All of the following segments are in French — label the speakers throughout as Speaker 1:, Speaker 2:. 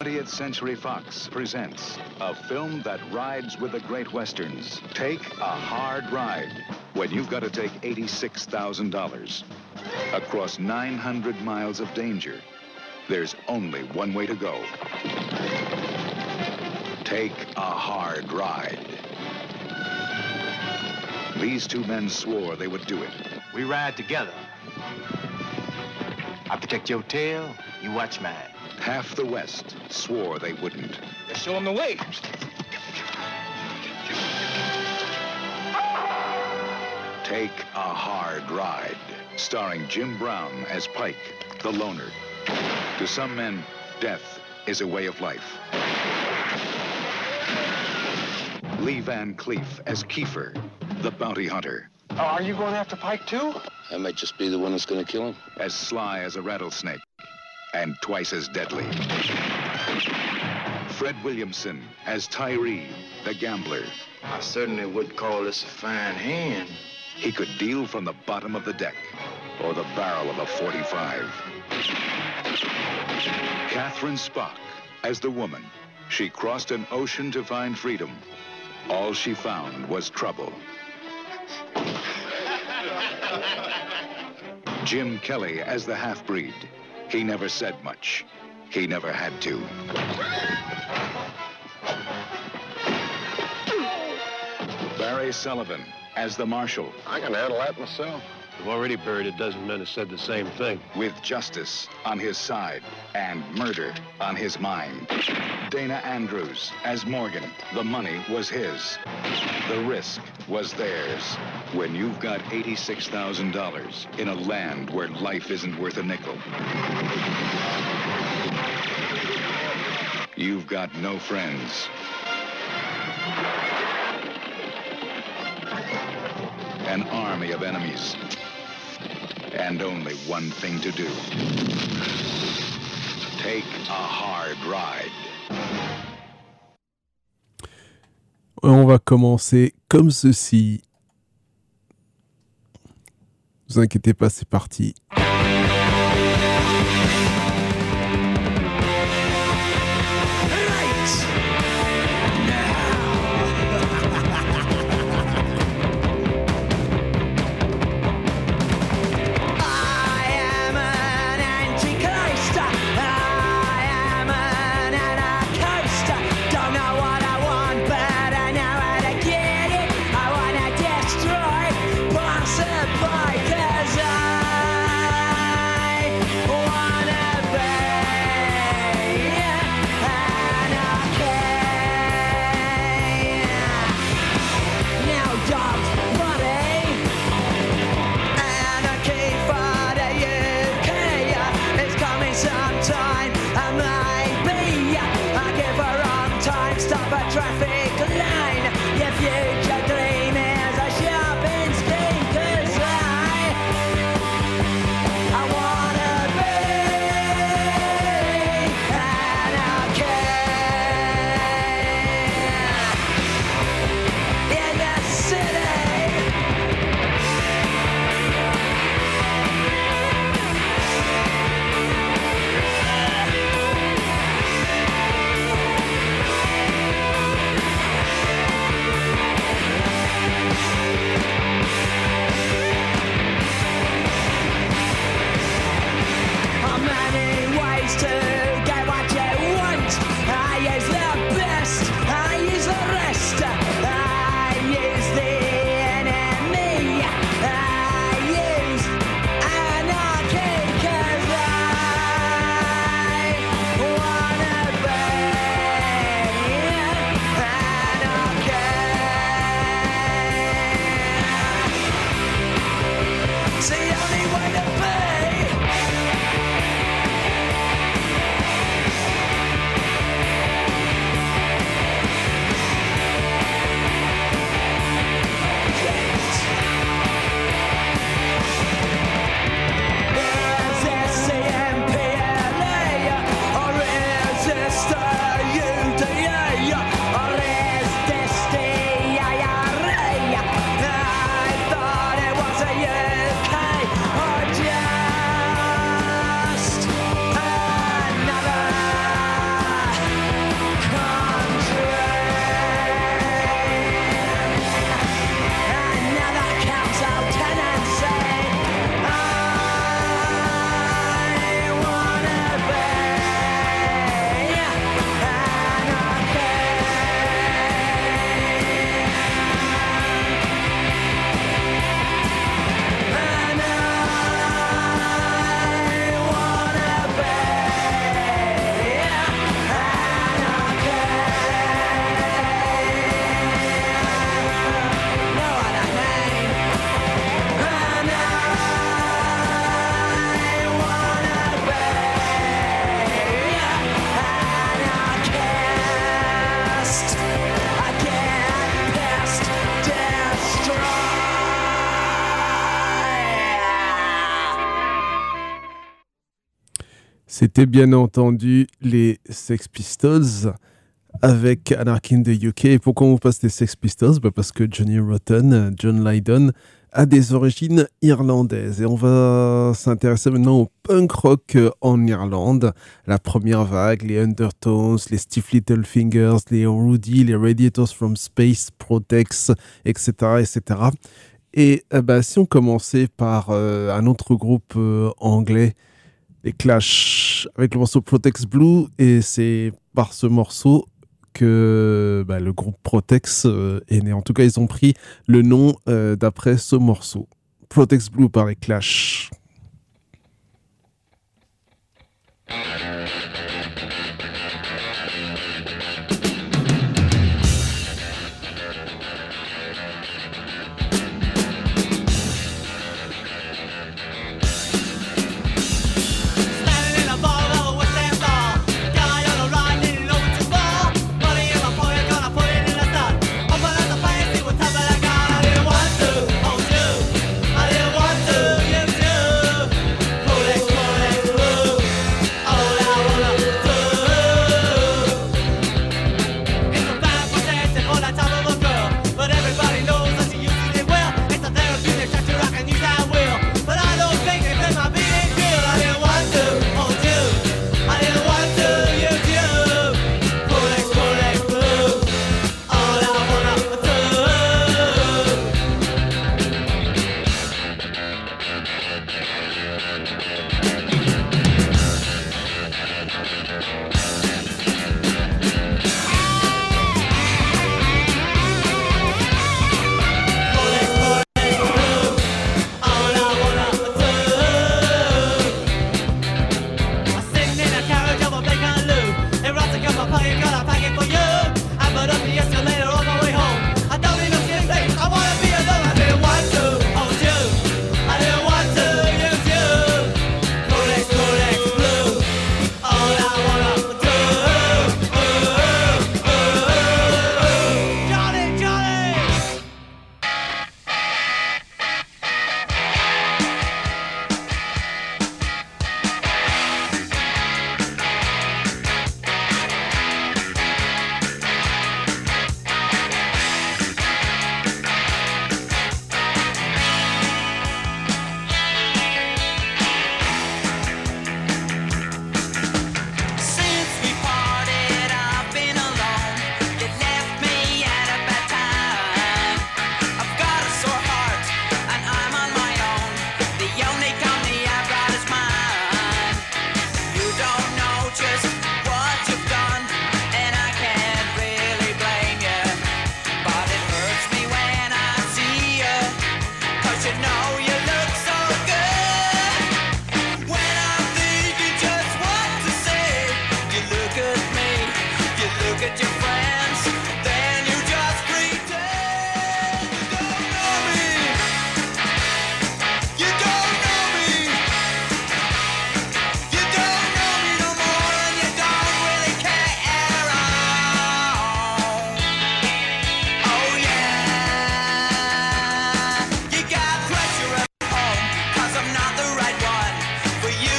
Speaker 1: 20th Century Fox presents a film that rides with the great westerns. Take a Hard Ride, when you've got to take $86,000 across 900 miles of danger. There's only one way to go. Take a hard ride. These two men swore they would do it.
Speaker 2: We ride together. I protect your tail, you watch mine.
Speaker 1: Half the West swore they wouldn't.
Speaker 2: Let's show them the way.
Speaker 1: Take a Hard Ride, starring Jim Brown as Pike, the loner. To some men, death is a way of life. Lee Van Cleef as Kiefer, the bounty hunter.
Speaker 2: Are you going after Pike, too?
Speaker 3: I might just be the one that's going to kill him.
Speaker 1: As sly as a rattlesnake, and twice as deadly. Fred Williamson as Tyree, the gambler.
Speaker 2: I certainly would call this a fine hand.
Speaker 1: He could deal from the bottom of the deck or the barrel of a .45. Catherine Spock as the woman. She crossed an ocean to find freedom. All she found was trouble. Jim Kelly as the half-breed. He never said much. He never had to. Barry Sullivan as the marshal.
Speaker 3: I can handle that myself.
Speaker 4: We've already buried a dozen men who said the same thing.
Speaker 1: With justice on his side and murder on his mind. Dana Andrews as Morgan. The money was his. The risk was theirs. When you've got $86,000 in a land where life isn't worth a nickel, you've got no friends. An army of enemies. And only one thing to do. Take a hard ride.
Speaker 5: On va commencer comme ceci. Ne vous inquiétez pas, c'est parti. C'était bien entendu les Sex Pistols avec Anarchy in the UK. Et pourquoi on passe les Sex Pistols? Parce que Johnny Rotten, John Lydon, a des origines irlandaises. Et on va s'intéresser maintenant au punk rock en Irlande. La première vague, les Undertones, les Stiff Little Fingers, les Rudy, les Radiators from Space, Protex, etc. etc. Et si on commençait par un autre groupe anglais, les Clash, avec le morceau Protex Blue, et c'est par ce morceau que le groupe Protex est né. En tout cas, ils ont pris le nom d'après ce morceau. Protex Blue par les Clash.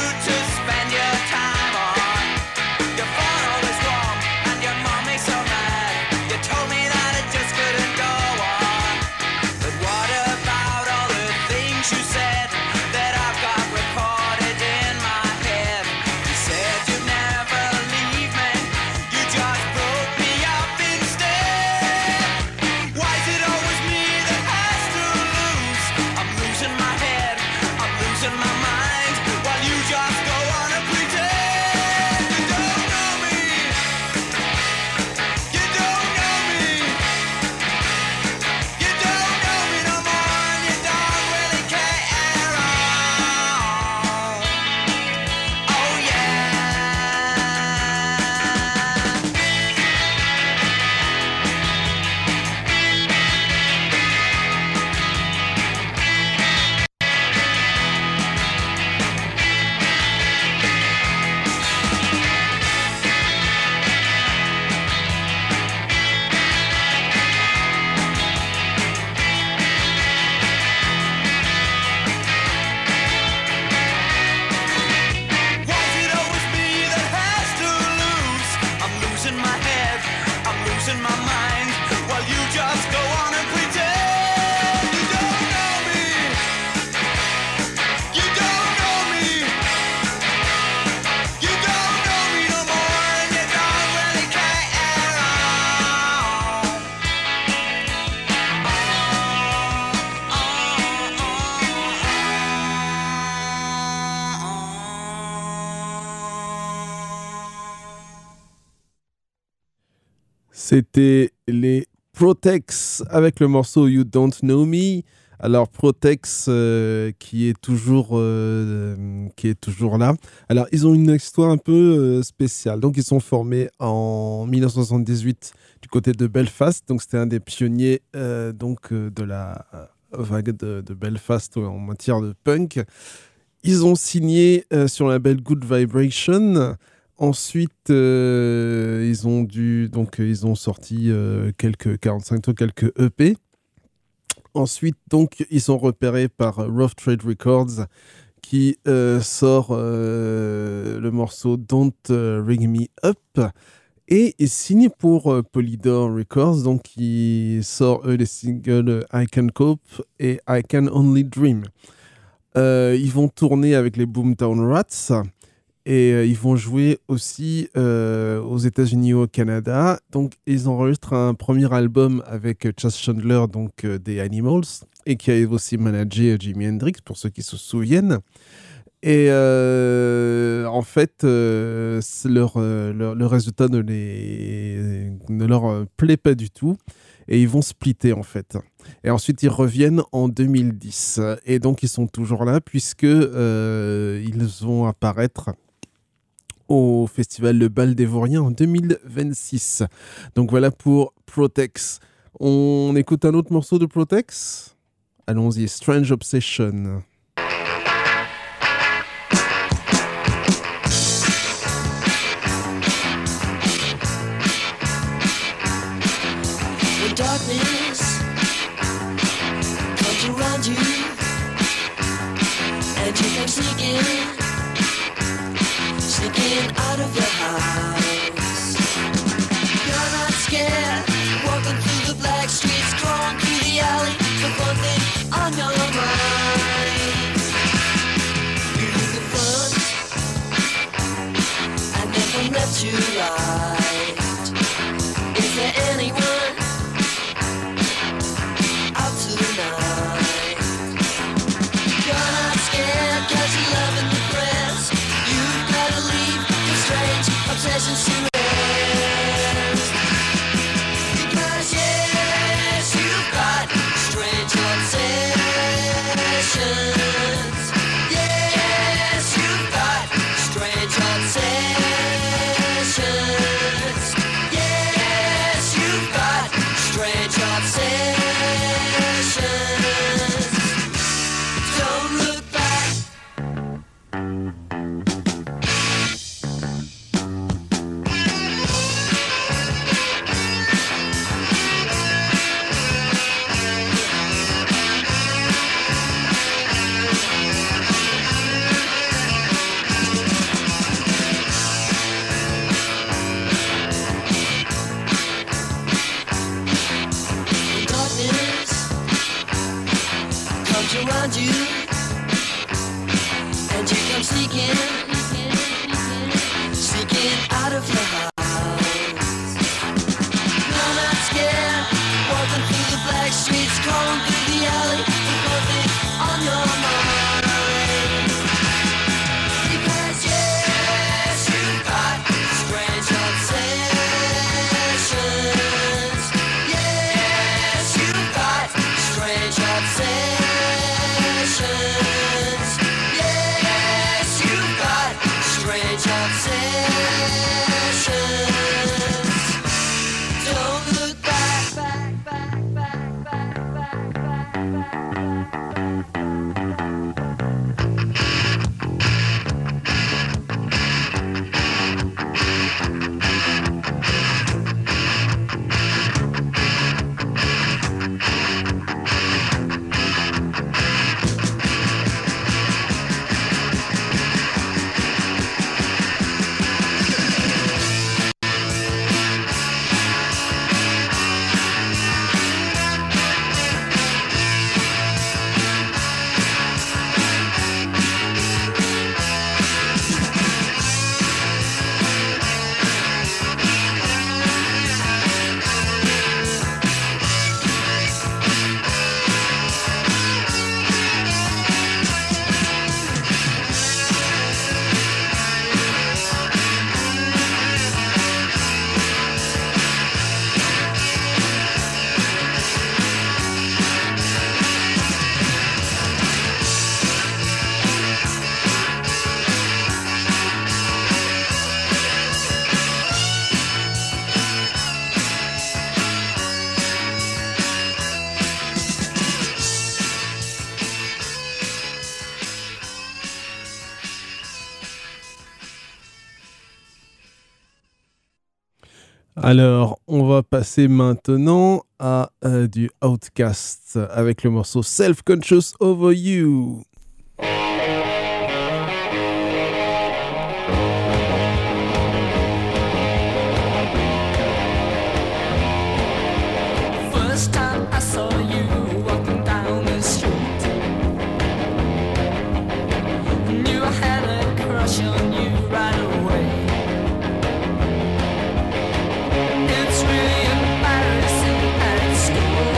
Speaker 6: So mad. losing my head, I'm losing my mind, while you just go on and pretend you don't know me. You don't know me. You don't know me no more, and you don't really care.
Speaker 5: C'était les Protex avec le morceau You Don't Know Me. Alors Protex qui est toujours là. Alors ils ont une histoire un peu spéciale. Donc ils sont formés en 1978 du côté de Belfast. Donc c'était un des pionniers de la vague de Belfast en matière de punk. Ils ont signé sur le label Good Vibration. Ensuite, ils ont sorti quelques 45 tours, quelques EP. Ensuite, donc, ils sont repérés par Rough Trade Records qui sort le morceau Don't Ring Me Up et ils signent pour Polydor Records, donc qui sort les singles I Can Cope et I Can Only Dream. Ils vont tourner avec les Boomtown Rats. Et ils vont jouer aussi aux États-Unis et au Canada. Donc, ils enregistrent un premier album avec Chas Chandler, donc des Animals, et qui a aussi managé Jimi Hendrix, pour ceux qui se souviennent. Et en fait, le résultat ne leur plaît pas du tout. Et ils vont splitter, en fait. Et ensuite, ils reviennent en 2010. Et donc, ils sont toujours là, puisque ils vont apparaître au festival Le Bal des Vauriens en 2026. Donc voilà pour Protex. On écoute un autre morceau de Protex ? Allons-y, Strange Obsession.
Speaker 7: When darkness comes around you and you think sneaking out of your house. You're not scared, walking through the black streets, crawling through the alley, with one thing on your mind. You look in front and then from left to right. Is there anyone out tonight? You're not scared 'cause you're loving the
Speaker 5: Alors, on va passer maintenant à du Outkast avec le morceau Self-Conscious Over You.
Speaker 6: First time I saw you walking down the street, knew I had a crush on you right away. It's really embarrassing at school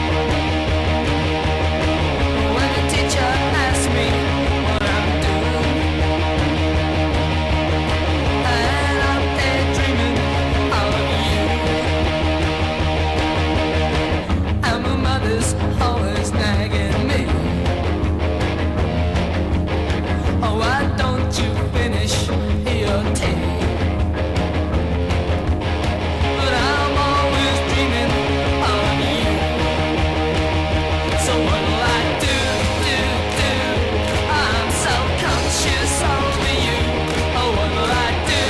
Speaker 6: when the teacher asks me what I'm doing, and I'm daydreaming of you. And my mother's always nagging me. Oh, why don't you finish your tea? But I'm always dreaming of you. So what'll I do? I'm self-conscious over you. Oh, what'll I do?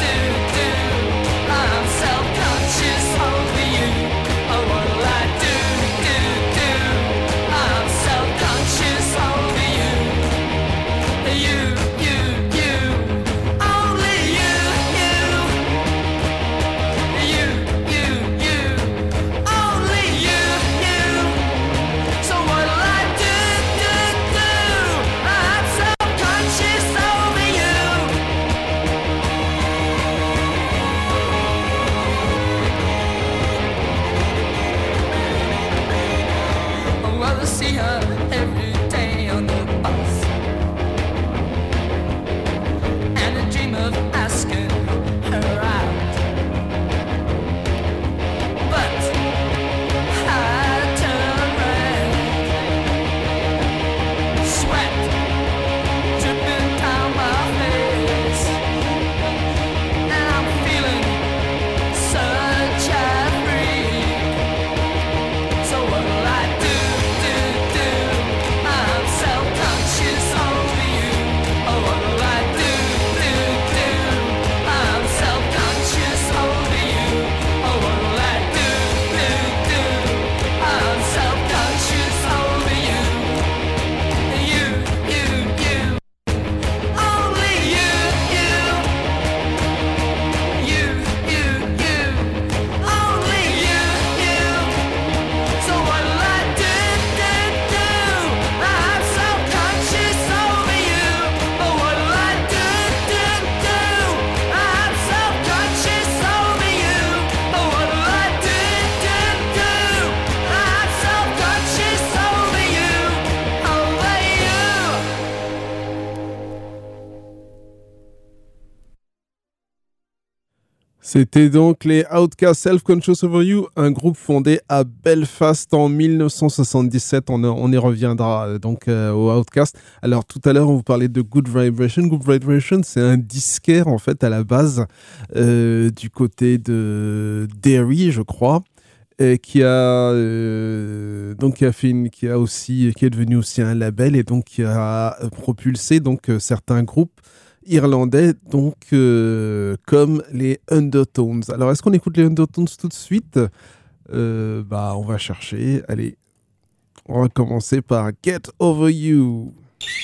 Speaker 6: I'm self-conscious over you. Oh, what'll I do? I'm self-conscious over you. You, only you. You, only you. So what'll I do? I'm self-conscious over you. I'd rather see her every day on the bus, and I dream of asking her out. But I turn red, sweat dripping down my face, and I'm feeling such a freak. So what'll I do? I'm self-conscious over you. Oh, what'll I do? I'm self-conscious over you. Oh, what'll I do? I'm self-conscious over you. You, only you. You, only you. So what'll I do? I'm self-conscious over you. Oh, what'll I do? I'm self-conscious over you. Oh, what'll I do? I'm self-conscious over you. Over you.
Speaker 5: C'était donc les Outkast Self-Conscious Over You, un groupe fondé à Belfast en 1977. On y reviendra donc aux Outkast. Alors tout à l'heure, on vous parlait de Good Vibration. Good Vibration, c'est un disquaire en fait à la base du côté de Derry, je crois. Qui est devenu aussi un label et donc qui a propulsé donc certains groupes irlandais donc comme les Undertones. Alors est-ce qu'on écoute les Undertones tout de suite? On va chercher. Allez, on va commencer par Get Over You.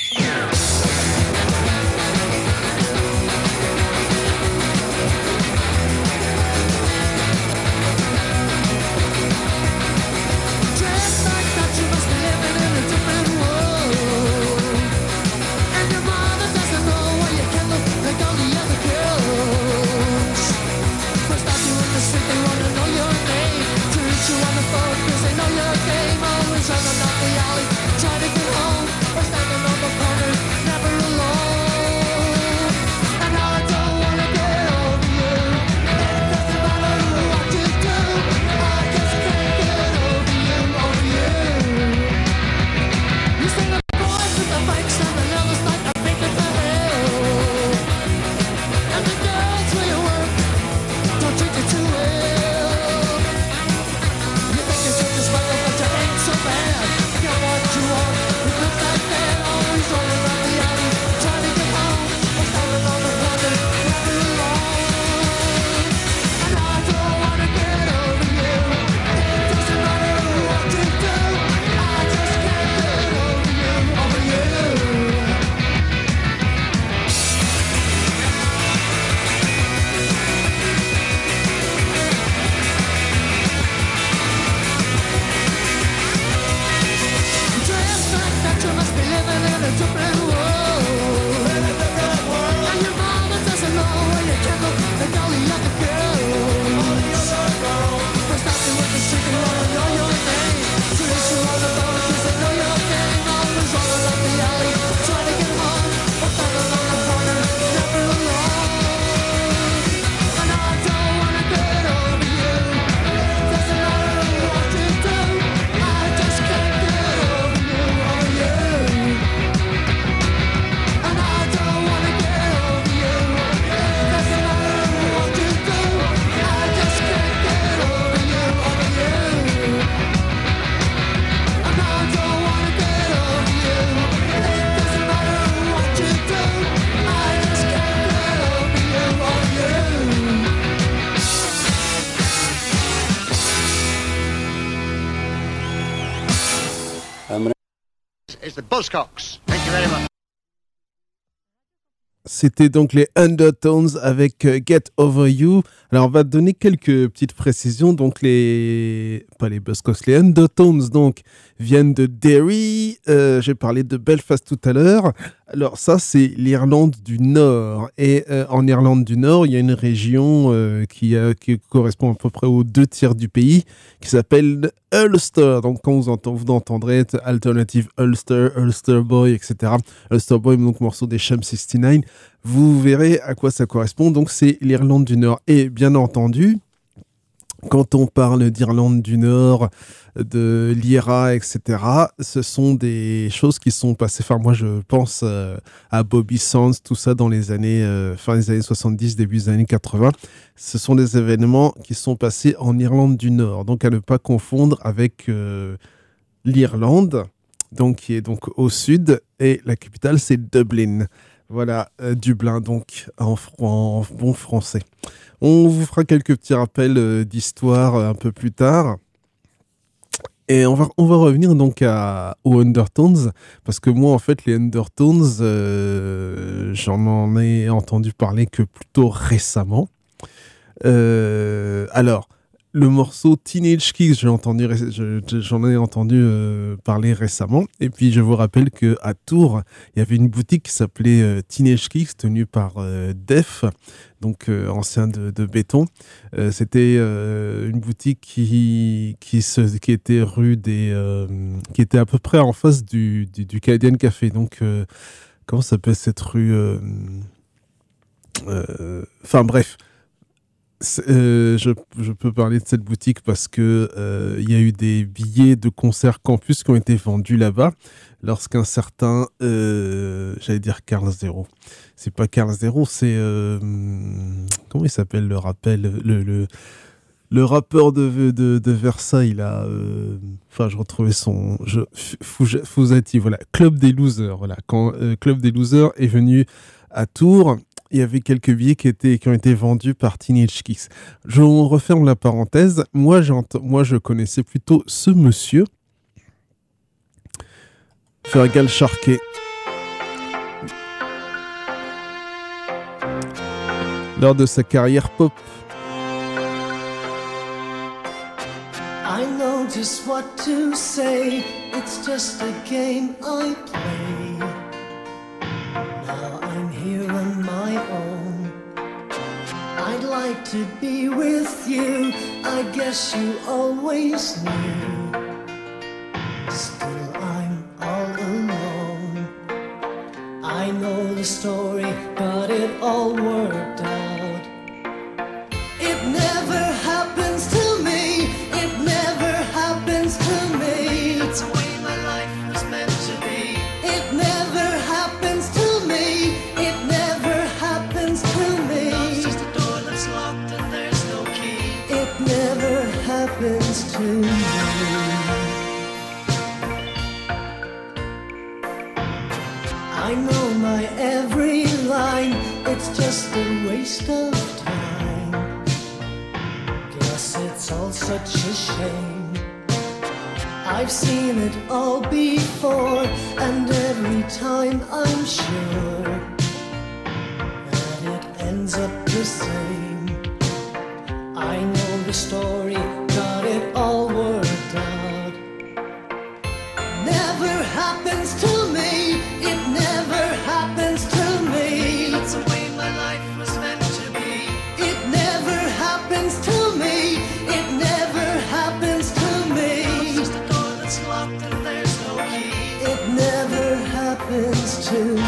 Speaker 7: Dressed like that, you must be living in a different world. And your mother doesn't know why you can't look like all the other girls. First out you in the street, they wanna know your name. To reach you on the phone, 'cause they know your game. Always running down the alley, trying to get home. Or standing on the corner,
Speaker 8: the Buzzcocks. Thank you very much.
Speaker 5: C'était donc les Undertones avec Get Over You. Alors, on va donner quelques petites précisions. Donc, pas les Buzzcocks, les Undertones, donc, viennent de Derry. J'ai parlé de Belfast tout à l'heure. Alors, ça, c'est l'Irlande du Nord. Et en Irlande du Nord, il y a une région qui correspond à peu près aux 2 tiers du pays, qui s'appelle Ulster. Donc, quand vous entendrez Alternative Ulster, Ulster Boy, etc. Ulster Boy, donc morceau des Sham 69. Vous verrez à quoi ça correspond. Donc, c'est l'Irlande du Nord. Et bien entendu, quand on parle d'Irlande du Nord, de l'IRA, etc., ce sont des choses qui sont passées. Enfin, moi, je pense à Bobby Sands, tout ça dans les années, fin des années 70, début des années 80. Ce sont des événements qui sont passés en Irlande du Nord. Donc, à ne pas confondre avec l'Irlande, donc, qui est donc au sud, et la capitale, c'est Dublin. Voilà, Dublin, donc, en bon français. On vous fera quelques petits rappels d'histoire un peu plus tard. Et on va revenir donc aux Undertones, parce que moi, en fait, les Undertones, j'en ai entendu parler que plutôt récemment. Alors, le morceau Teenage Kicks, j'en ai entendu parler récemment. Et puis, je vous rappelle qu'à Tours, il y avait une boutique qui s'appelait Teenage Kicks, tenue par Def, donc ancien de Béton. C'était une boutique qui était rue qui était à peu près en face du Canadian Café. Donc, comment s'appelle cette rue Enfin, bref. Je peux parler de cette boutique parce que il y a eu des billets de concert campus qui ont été vendus là-bas lorsqu'un certain, j'allais dire Carl Zero. C'est pas Carl Zero, c'est comment il s'appelle le rappeur de Versailles là. Enfin, je retrouvais son Fouzati, voilà, Club des Losers. Voilà, quand Club des Losers est venu à Tours, il y avait quelques billets qui ont été vendus par Teenage Kicks. Je referme la parenthèse. Moi, je connaissais plutôt ce monsieur, Fergal Sharkey. Lors de sa carrière pop.
Speaker 9: I know just what to say. It's just a game I play. Now I'm here on my own. I'd like to be with you. I guess you always knew. Still I'm all alone. I know the story, but it all worked out. It never happens to me. It never happens to me. That's the way my life was meant to be. It never happens to me. It never happens to me. Love's just a door that's locked and there's no key. It never happens to me. I know my every line. It's just a waste of time. Guess it's all such a shame. I've seen it all before, and every time I'm sure that it ends up the same. I know the story, got it all worked out. Never happens to me. It never happens to me. That's the way my life was meant to be. It never happens to me. It never happens to me. Love's just a door that's locked and there's no key. It never happens to me.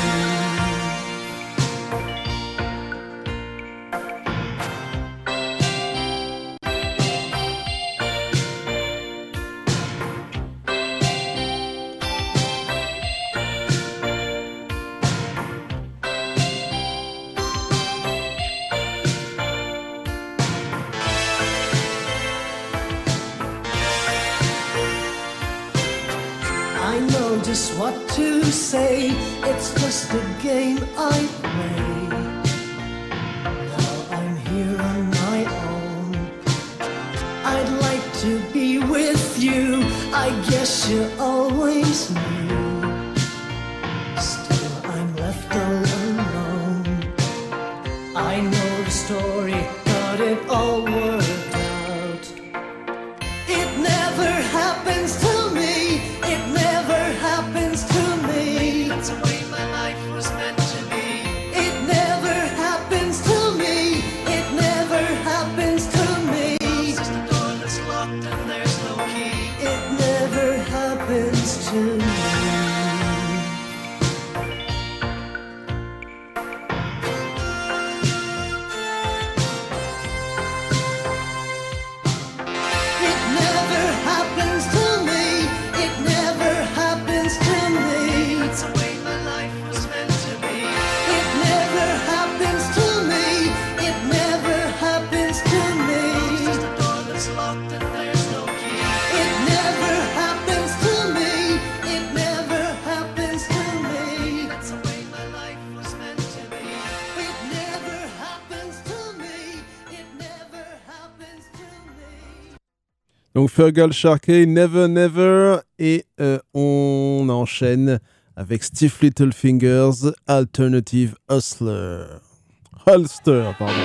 Speaker 9: I know just what to say. It's just a game I play. Now I'm here on my own. I'd like to be with you. I guess you always knew. worked out. It never happens to me. It never happens to me. That's the way my life was meant to be. It never happens to me. It never happens to me. It's just a door that's locked and there's no key. It never happens to me. It never happens to me. It never happens to me. That's the way my life was meant to be. It never happens to me. It never happens to me. It's just a door that's locked and there's no key. It never happens to me. It never happens to me. That's the way my life was meant to be. It never happens to me. It never happens to me.
Speaker 5: Donc Fergal Sharkey, Never Never, et on enchaîne avec Stiff Little Fingers, Alternative Hustler. Holster, pardon.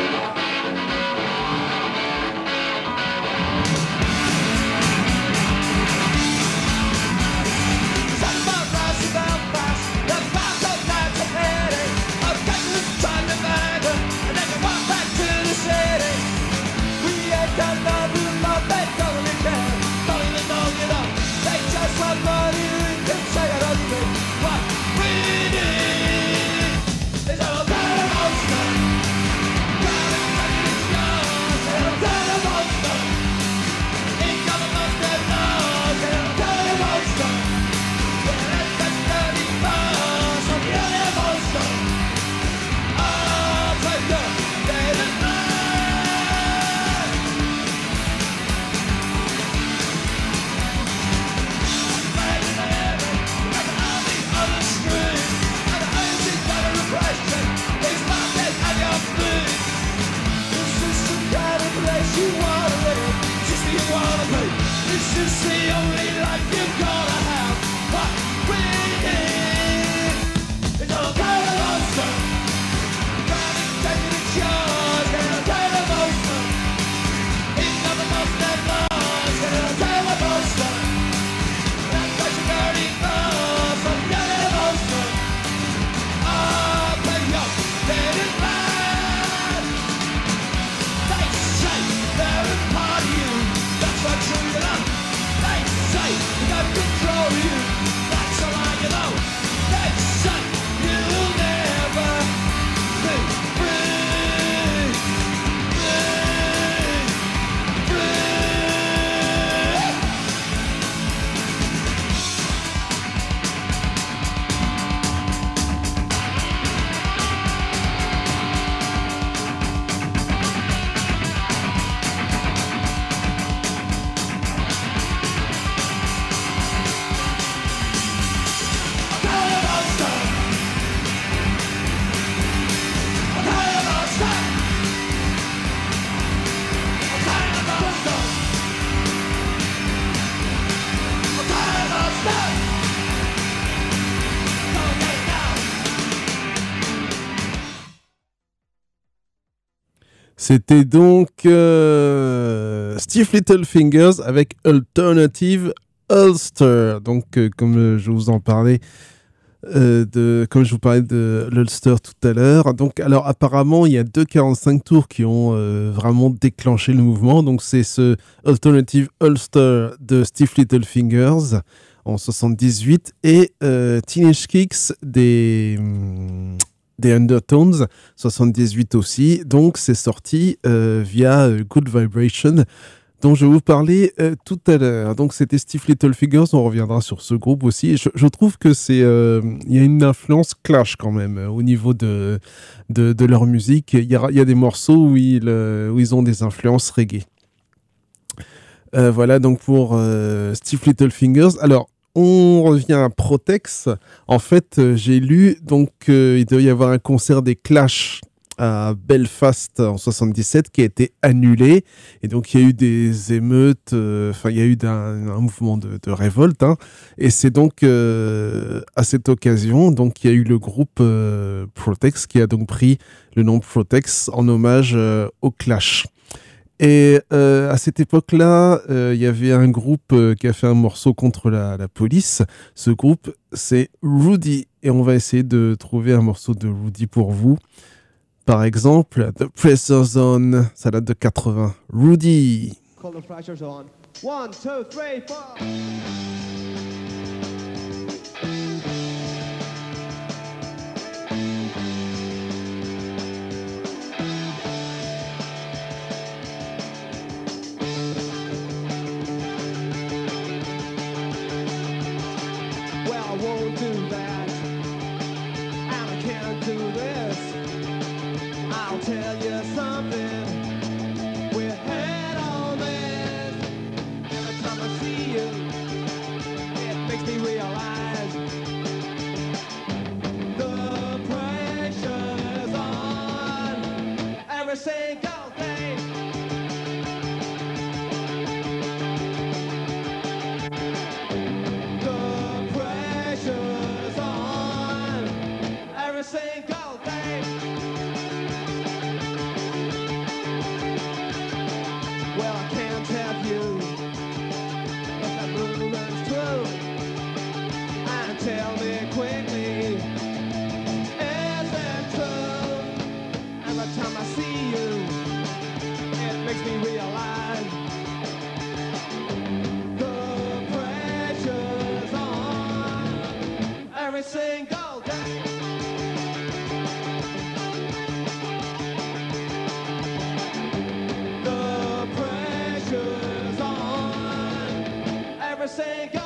Speaker 5: C'était donc Stiff Little Fingers avec Alternative Ulster. Donc, comme je vous en parlais, comme je vous parlais de l'Ulster tout à l'heure. Donc, alors apparemment, il y a 2,45 tours qui ont vraiment déclenché le mouvement. Donc, c'est ce Alternative Ulster de Stiff Little Fingers en 78 et Teenage Kicks des Undertones, 78 aussi. Donc, c'est sorti via Good Vibration, dont je vais vous parler tout à l'heure. Donc, c'était Stiff Little Fingers. On reviendra sur ce groupe aussi. Je trouve que c'est, il y a une influence Clash quand même au niveau de leur musique. Il y a des morceaux où ils ont des influences reggae. Voilà donc pour Stiff Little Fingers. Alors, on revient à Protex. En fait, j'ai lu donc il devait y avoir un concert des Clash à Belfast en 77 qui a été annulé, et donc il y a eu des émeutes, il y a eu un mouvement de révolte, hein, et c'est donc à cette occasion donc il y a eu le groupe Protex qui a donc pris le nom Protex en hommage au Clash. Et à cette époque-là, il y avait un groupe qui a fait un morceau contre la police. Ce groupe, c'est Rudy. Et on va essayer de trouver un morceau de Rudy pour vous. Par exemple, The Pressure Zone, ça date de 80. Rudy.
Speaker 10: Call the pressure zone. 1, 2, 3, 4. Well, I won't do that, and I can't do this. I'll tell you something. We're head on this. Every time I see you, it makes me realize the pressure's on every single day. The pressure's on every single day. Well, I can't have you if that rumor's true. And tell me quickly, is it true? Every time I see you, it makes me realize the pressure's on every single day. The pressure's on every single.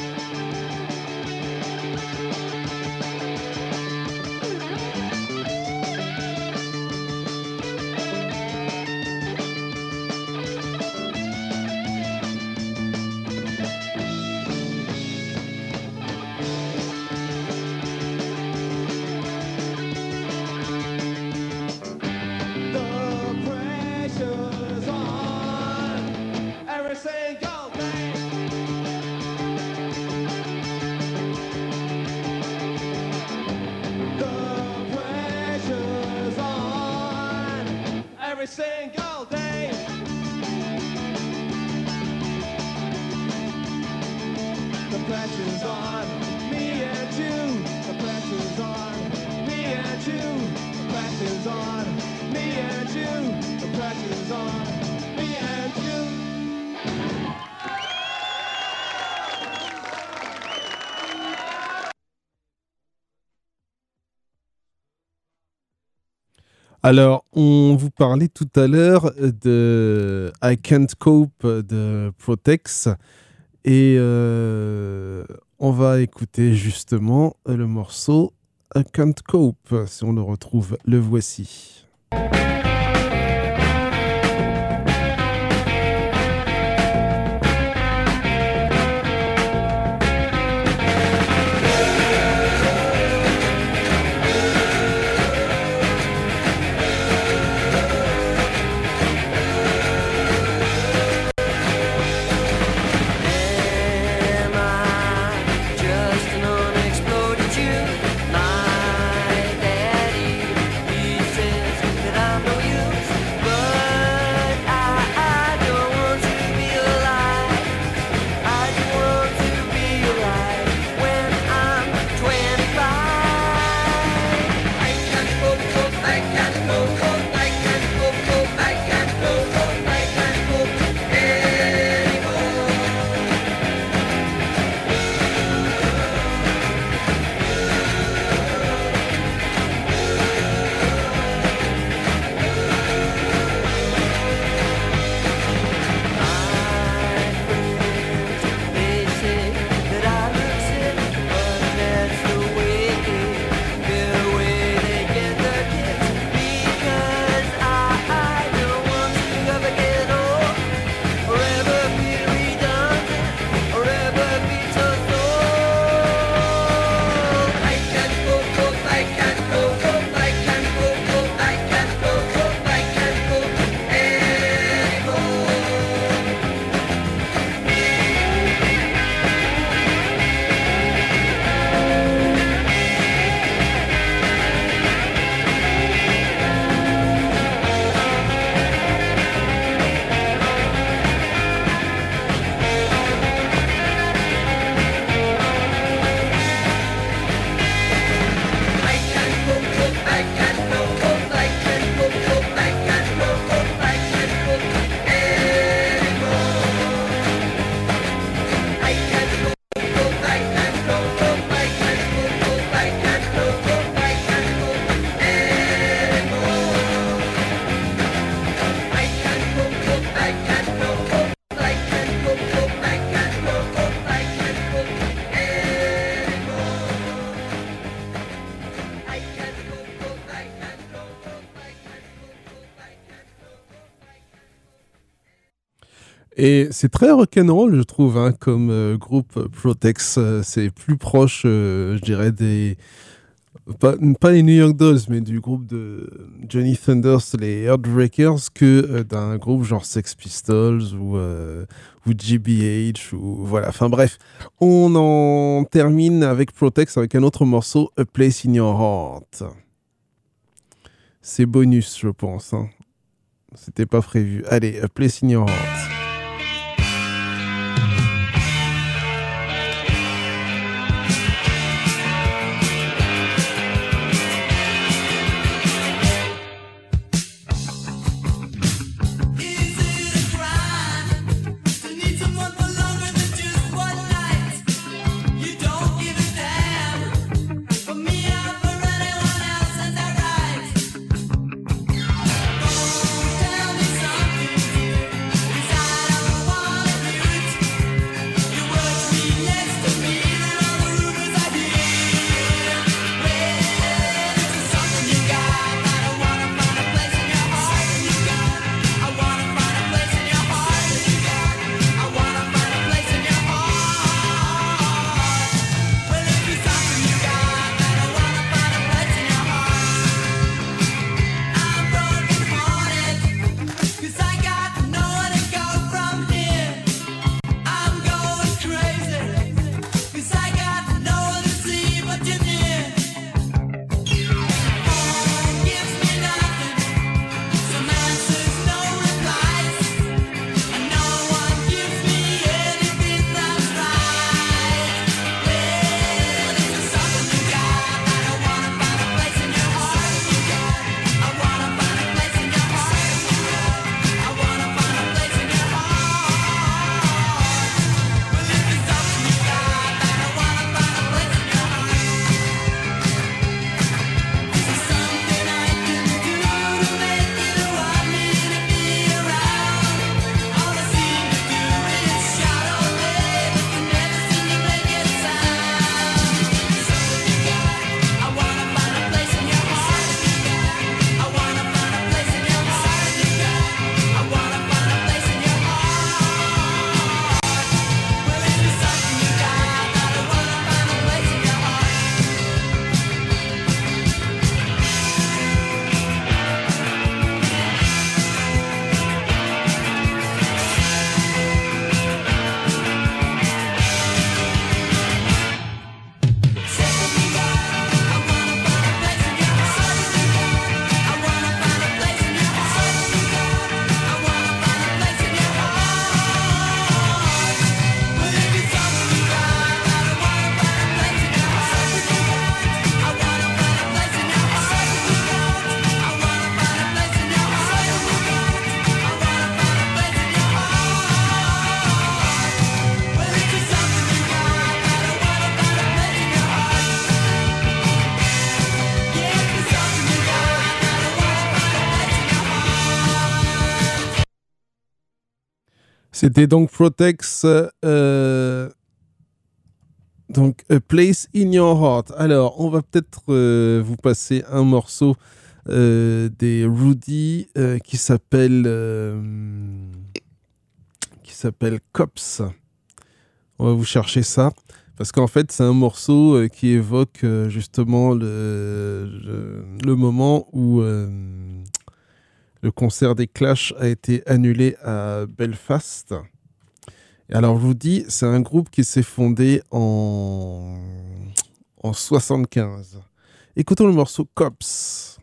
Speaker 10: The pressure's on every single day. The pressure's on every single day. The pressure's on me and you. The pressure's on me and you. The pressure's on me and you. The pressure's on me and you.
Speaker 5: Alors, on vous parlait tout à l'heure de I Can't Cope de Protex. Et on va écouter justement le morceau I Can't Cope. Si on le retrouve, le voici.
Speaker 7: Am I just an unexploded youth? My daddy, he says that
Speaker 5: Et c'est très rock'n'roll, je trouve, hein, comme groupe Protex. C'est plus proche, je dirais, des... Pas les New York Dolls, mais du groupe de Johnny Thunders, les Heartbreakers, que d'un groupe genre Sex Pistols ou GBH. Ou, voilà. Enfin bref, on en termine avec Protex avec un autre morceau, A Place in Your Heart. C'est bonus, je pense. Hein. C'était pas prévu. Allez, A Place in Your Heart. C'était donc Protex, donc A Place in Your Heart. Alors, on va peut-être vous passer un morceau des Rudy qui s'appelle Cops. On va vous chercher ça. Parce qu'en fait, c'est un morceau qui évoque justement le moment où le concert des Clash a été annulé à Belfast. Et alors, je vous dis, c'est un groupe qui s'est fondé en 75. Écoutons le morceau Cops.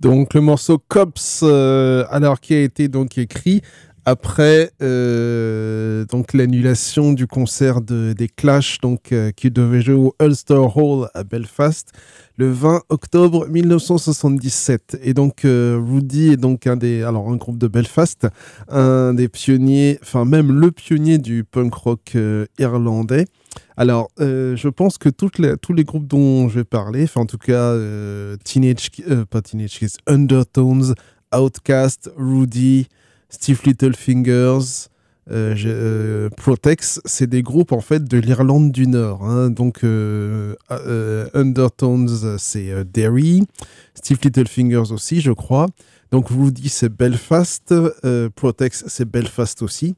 Speaker 5: Donc le morceau Cops, alors qui a été donc écrit après donc l'annulation du concert des Clash, donc qui devait jouer au Ulster Hall à Belfast le 20 octobre 1977. Et donc Rudy est donc un groupe de Belfast, un des pionniers, enfin même le pionnier du punk rock irlandais. Alors, je pense que tous les groupes dont je vais parler, enfin en tout cas Undertones, Outkast, Rudy, Steve Littlefingers, Protex, c'est des groupes en fait de l'Irlande du Nord. Hein. Donc Undertones, c'est Derry, Steve Littlefingers aussi, je crois. Donc Rudy, c'est Belfast, Protex, c'est Belfast aussi.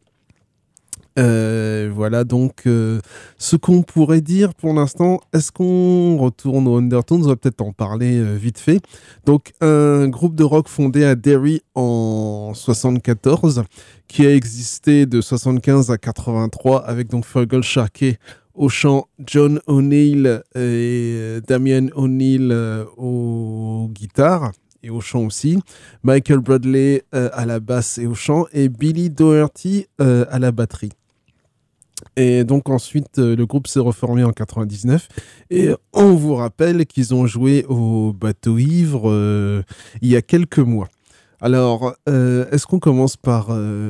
Speaker 5: Voilà donc ce qu'on pourrait dire pour l'instant. Est-ce qu'on retourne aux Undertones? On va peut-être en parler vite fait. Donc un groupe de rock fondé à Derry en 74 qui a existé de 75 à 83 avec donc Fergal Sharkey au chant, John O'Neill et Damien O'Neill aux guitares et au chant aussi, Michael Bradley à la basse et au chant et Billy Doherty à la batterie. Et donc ensuite, le groupe s'est reformé en 99 et on vous rappelle qu'ils ont joué au Bateau Ivre il y a quelques mois. Alors, est-ce qu'on commence par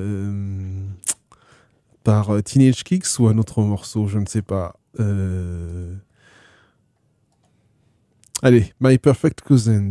Speaker 5: Teenage Kicks ou un autre morceau? Je ne sais pas. Allez, My Perfect Cousins.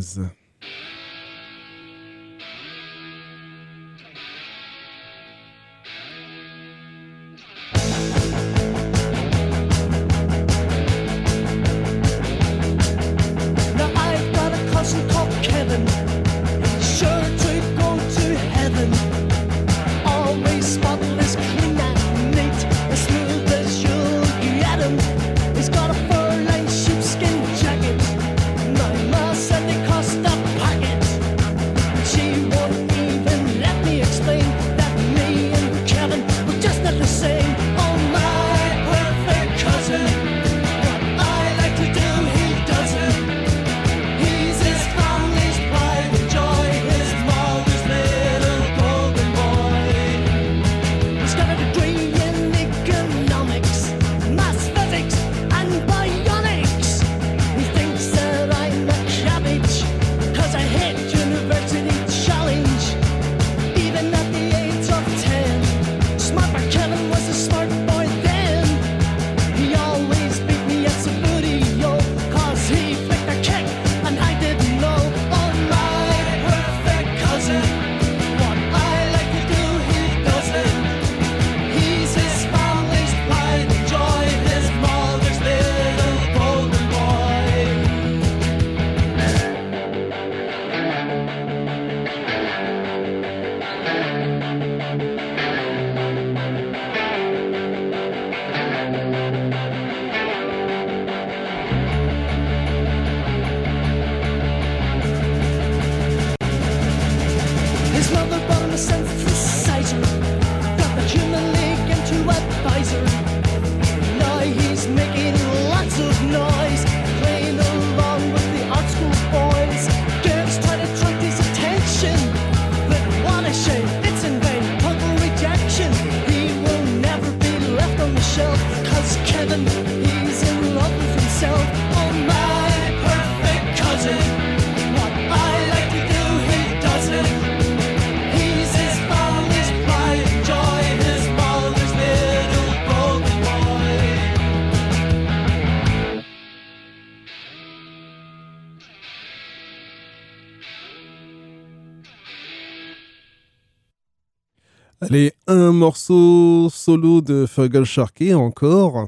Speaker 5: Allez, un morceau solo de Fergal Sharkey encore.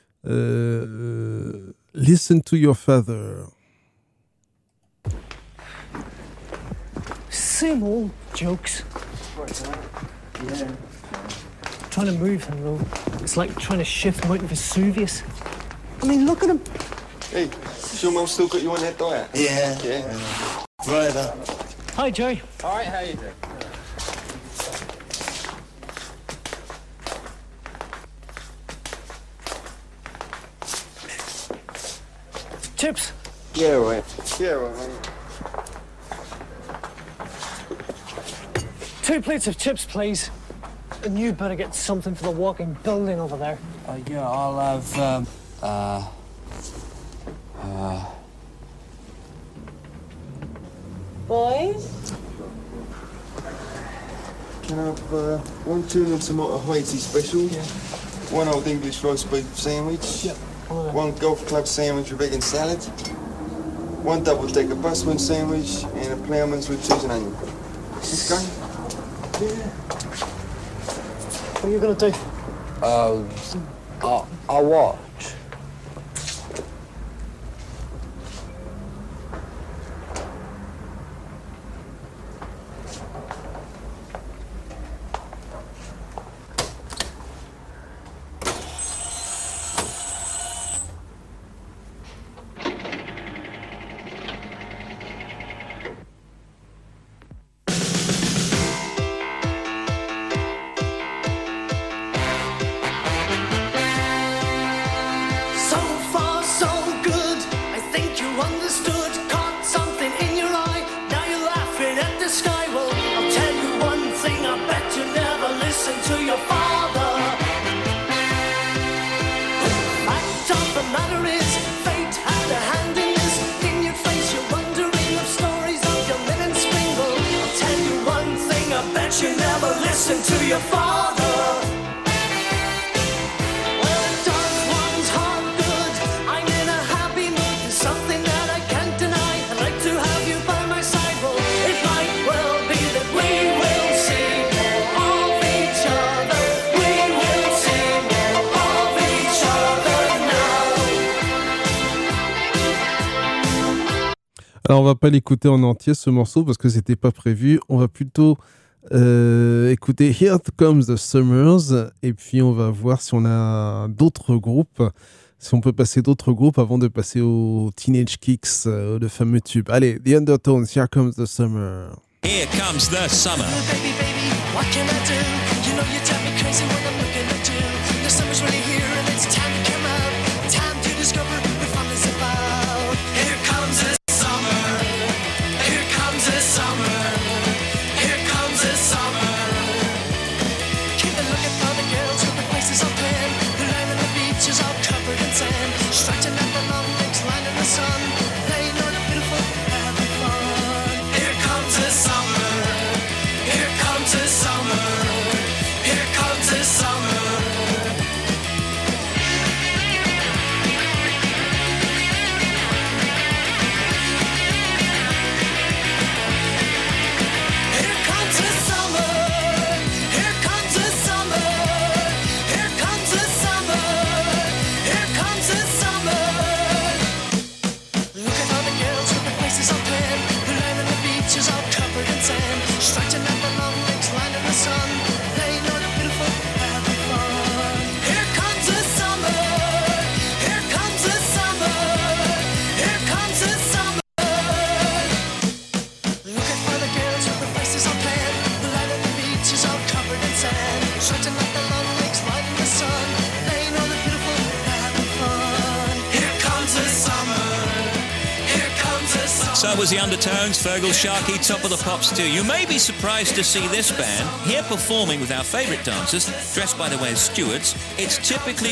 Speaker 5: Listen to Your Father.
Speaker 9: Same old jokes.
Speaker 11: Yeah.
Speaker 9: Trying to move him, though. It's like trying to shift him out of Vesuvius. I mean, look at him.
Speaker 11: Hey, your mum still got you on that diet?
Speaker 12: Yeah.
Speaker 11: Right.
Speaker 9: Hi, Jerry.
Speaker 11: All right, how you doing?
Speaker 9: Chips.
Speaker 11: Yeah, right, man.
Speaker 10: 2 plates of chips, please. And you better get something for the walking building over there.
Speaker 11: Yeah, I'll have,
Speaker 12: Boys?
Speaker 11: Can I have, 1 tuna and tomato Haiti special? Yeah. 1 old English roast beef sandwich?
Speaker 10: Yeah.
Speaker 11: 1 golf club sandwich with egg and salad? 1 double-decker busman sandwich and a ploughman's with cheese and onion. Is this going?
Speaker 10: Yeah. What are you gonna do?
Speaker 11: I'll watch.
Speaker 9: So far, so good. I think you understood. Caught something in your eye. Now you're laughing at the sky. Well, I'll tell you one thing. I bet you never listen to your father. Fact of the matter is, fate had a hand in this. In your face, you're wondering of stories of your men and springle. I'll tell you one thing. I bet you never listen to your father.
Speaker 5: Alors on va pas l'écouter en entier ce morceau parce que c'était pas prévu. On va plutôt écouter Here Comes the Summers et puis on va voir si on a d'autres groupes, si on peut passer d'autres groupes avant de passer aux Teenage Kicks, le fameux tube. Allez, The Undertones, Here Comes the Summer.
Speaker 13: Here comes the summer.
Speaker 9: Baby, baby, what can I do? You know you drive me crazy when I'm looking at you. The summer's really here and it's time to come out. Time to discover what fun is about. Here comes the summer. Here comes the summer. Here comes the summer. Keep a looking for the girls with the faces all tan. The line on the beach is all covered in sand. Stretching out the long legs, lying in the sun. Playing on the beautiful, having fun. Here comes the summer. Here comes the summer. Here comes the summer. Here comes the summer. Here comes the summer. Here comes the summer. Here comes the summer. Look at all the girls with their faces all tan. The line on the beach is all covered in sand. Stretching out the long legs, lying in the sun. Playing on the beautiful, having fun. Here comes the summer. Here comes the summer. Here comes the summer. Looking for the girls with their faces all tan. The line on the beach is all covered in sand. Stretching out the long legs, lying in the sun. Playing on the beautiful, having fun. Here comes the summer. Here comes the summer.
Speaker 13: So was the Undertones, Fergal, Sharkey, Top of the Pops too. You may be surprised to see this band here performing with our favourite dancers, dressed by the way as stewards. It's typically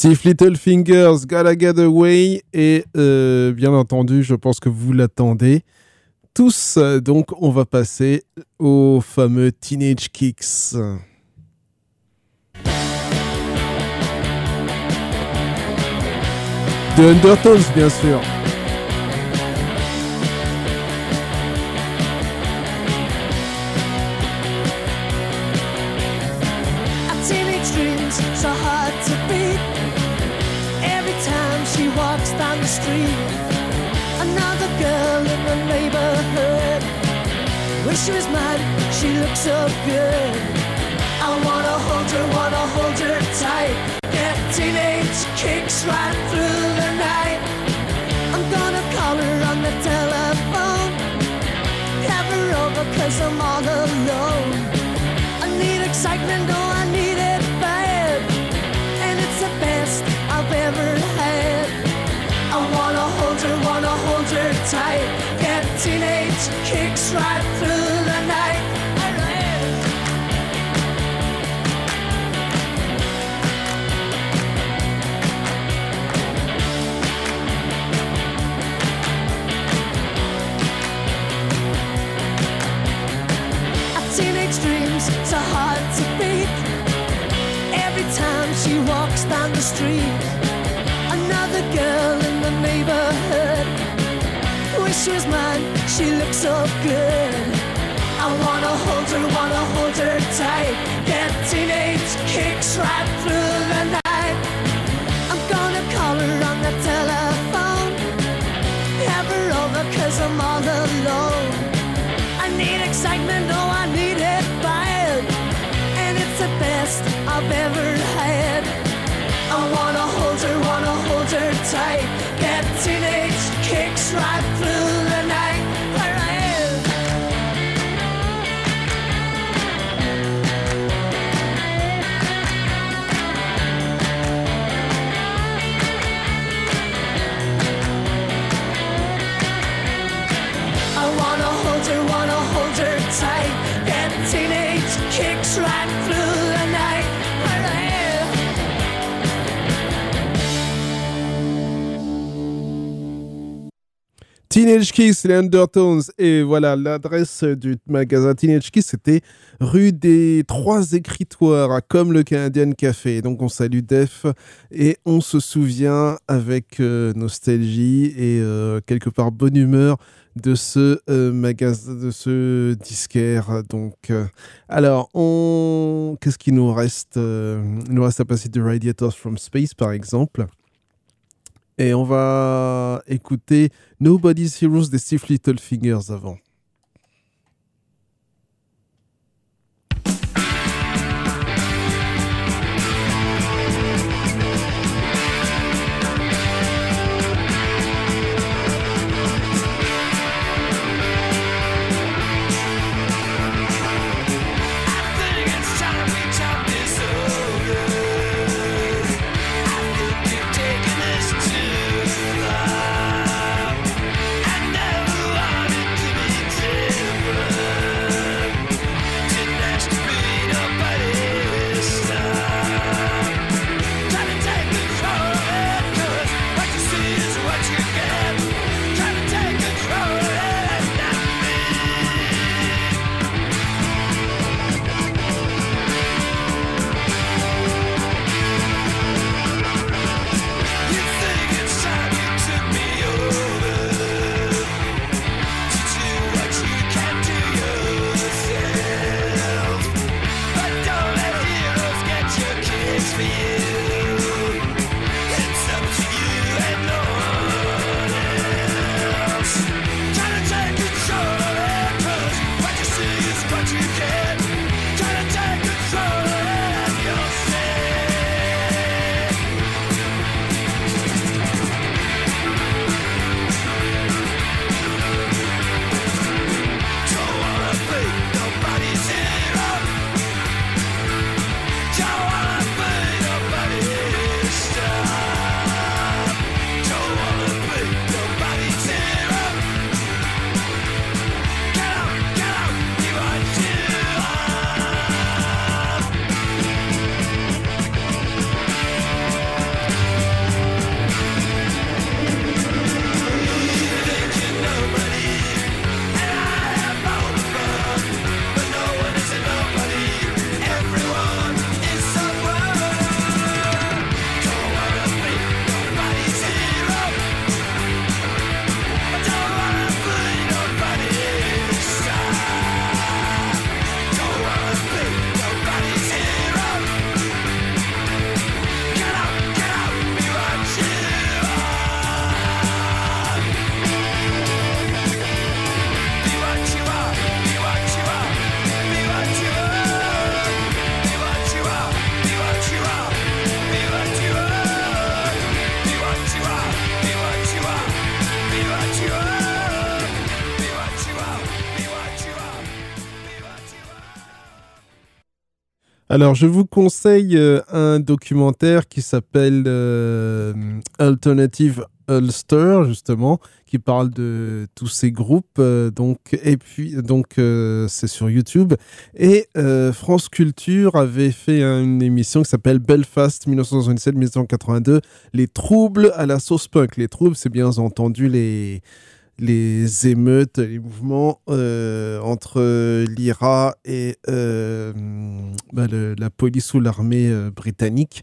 Speaker 5: Steve Littlefingers, Gotta Get Away, et bien entendu, je pense que vous l'attendez tous, donc on va passer au fameux Teenage Kicks. De Undertones, bien sûr.
Speaker 9: So hard to beat. Every time she walks down the street, another girl in the neighborhood. Wish she was mine, she looks so good. I wanna hold her tight. Get teenage kicks right through the night. I'm gonna call her on the telephone, have her over 'cause I'm all alone. I need excitement, oh I need it bad, and it's the best I've ever had. I wanna hold her tight. Get teenage kicks right through the night. Teenage dreams so hard to beat. Every time she walks down the street, another girl in the neighborhood. Wish she was mine, she looks so good. I wanna hold her tight. Get teenage kicks right through the night. I'm gonna call her on the telephone, have her over 'cause I'm all alone. I need excitement, oh I need it bad, and it's the best I've ever had. I wanna hold her tight. Get teenage kicks right through the night. I wanna hold her tight. Get teenage kicks right through the night.
Speaker 5: Teenage Kiss, les Undertones. Et voilà, l'adresse du magasin Teenage Kiss, c'était rue des Trois Écritoires, comme le Canadian Café. Donc on salue Def et on se souvient avec nostalgie et quelque part bonne humeur de ce magasin, de ce disquaire. Donc, alors, qu'est-ce qu'il nous reste? Il nous reste à passer de Radiators from Space, par exemple. Et on va écouter Nobody's Heroes des Steve Littlefingers avant.
Speaker 6: I never wanted to be
Speaker 5: Alors, je vous conseille un documentaire qui s'appelle Alternative Ulster, justement, qui parle de tous ces groupes. C'est sur YouTube. Et France Culture avait fait une émission qui s'appelle Belfast 1977-1982, les troubles à la sauce punk. Les troubles, c'est bien entendu les émeutes, les mouvements entre l'IRA et la police ou l'armée britannique.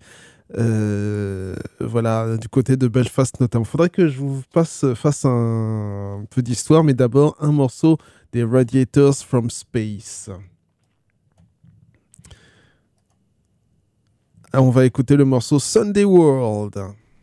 Speaker 5: Voilà, du côté de Belfast notamment. Faudrait que je vous fasse un peu d'histoire, mais d'abord un morceau des Radiators from Space. Alors, on va écouter le morceau Sunday World.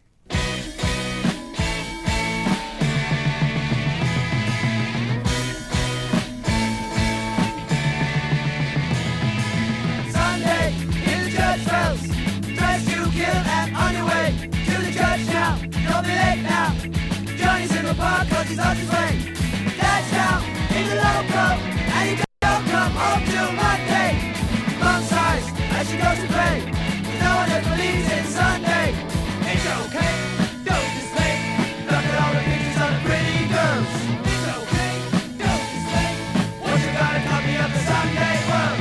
Speaker 6: Don't be late now. Johnny's in the park cause he's on his way. Dad's down in the local and he don't come home till Monday. Mom sighs as she goes to bed. No one ever believes in Sunday. It's okay, don't display. Look at all the pictures of the pretty girls. It's okay, don't display. What you got a copy of the Sunday world?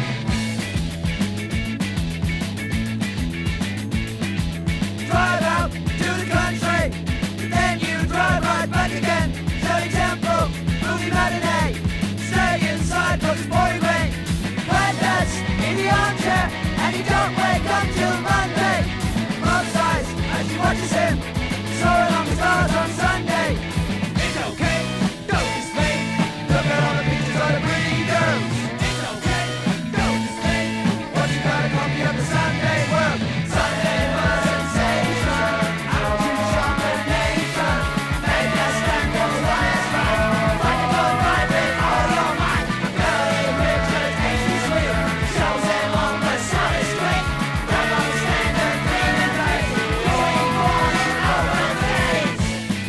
Speaker 6: Drive out to the country. Then you drive right back again. Shirley Temple, movie matinee. Stay inside cause it's pouring rain. Granddad's in the armchair and he don't wake up till Monday. Mom sighs as she watches him soar along the stars on Sunday. It's okay, don't display. Look at all the pictures of the pretty girls. It's okay, don't display. What you got a copy of the Sunday world? Sunday was sensation. Out to shop the nation. Make us stand for what's right. Like a good vibe in all your mind. Girlie Richards, H.D. Sweet. Shows them on the solid screen. Right on the standard, green and gray. Going on in our days.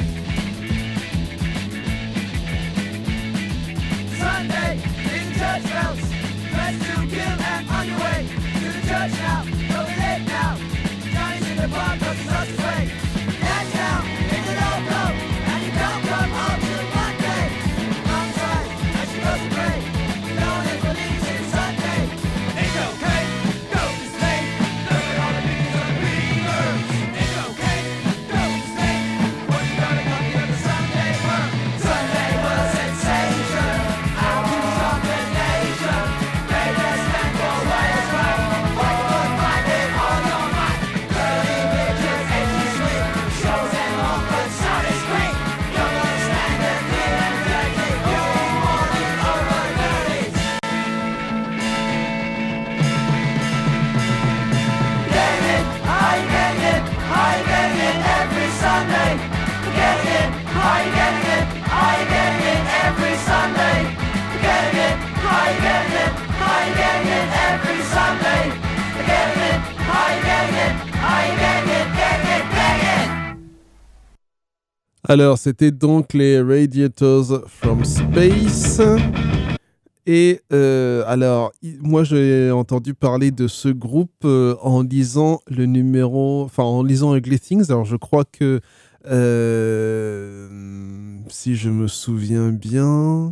Speaker 6: Sunday, in church bells. Dressed to kill and on your way to the church now. Don't be late now. Johnny's in the park cause he's lost his way. Dad's down in the local and he don't come home till Monday. Mom sighs as she goes to pray. No one ever believes in Sunday. It's okay, don't display. Look at all the pictures of the pretty girls. It's okay, don't display. What you got a copy of the Sunday world? Sunday was sensation. Out to shock the nation. Made us stand for what is right. Like a good vibe in all your mind. Girlie Richards, H.D. Sweet. Shows them on the solid screen. You're gonna stand and clear and dirty. You're morning over dirties. Getting it, I getting it, I getting it every Sunday. Getting it, I getting it, I getting it every Sunday. Getting it, I getting it, I getting it every Sunday. Getting it, I getting it, I getting it, getting it, getting it.
Speaker 5: Alors, c'était donc les Radiators from Space. Et moi, j'ai entendu parler de ce groupe en lisant en lisant Ugly Things. Alors, je crois que, si je me souviens bien,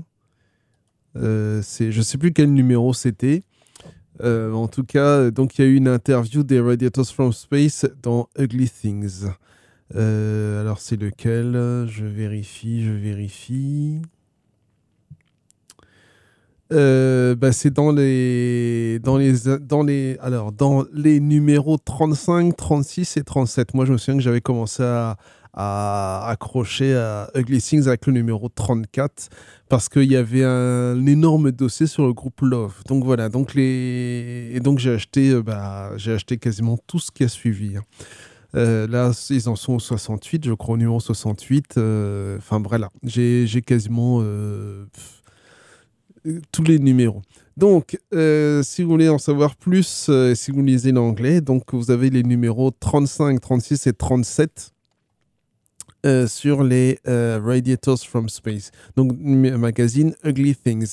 Speaker 5: je sais plus quel numéro c'était. En tout cas, donc il y a eu une interview des Radiators from Space dans Ugly Things. Alors, c'est lequel ? Je vérifie. C'est dans les numéros 35, 36 et 37. Moi, je me souviens que j'avais commencé à accrocher à Ugly Things avec le numéro 34 parce qu'il y avait un énorme dossier sur le groupe Love. Donc voilà, donc j'ai acheté quasiment tout ce qui a suivi. Là, ils en sont au 68, je crois, au numéro 68. Enfin, voilà, j'ai quasiment tous les numéros. Donc, si vous voulez en savoir plus, si vous lisez l'anglais, donc vous avez les numéros 35, 36 et 37 sur les Radiators from Space, donc magazine Ugly Things.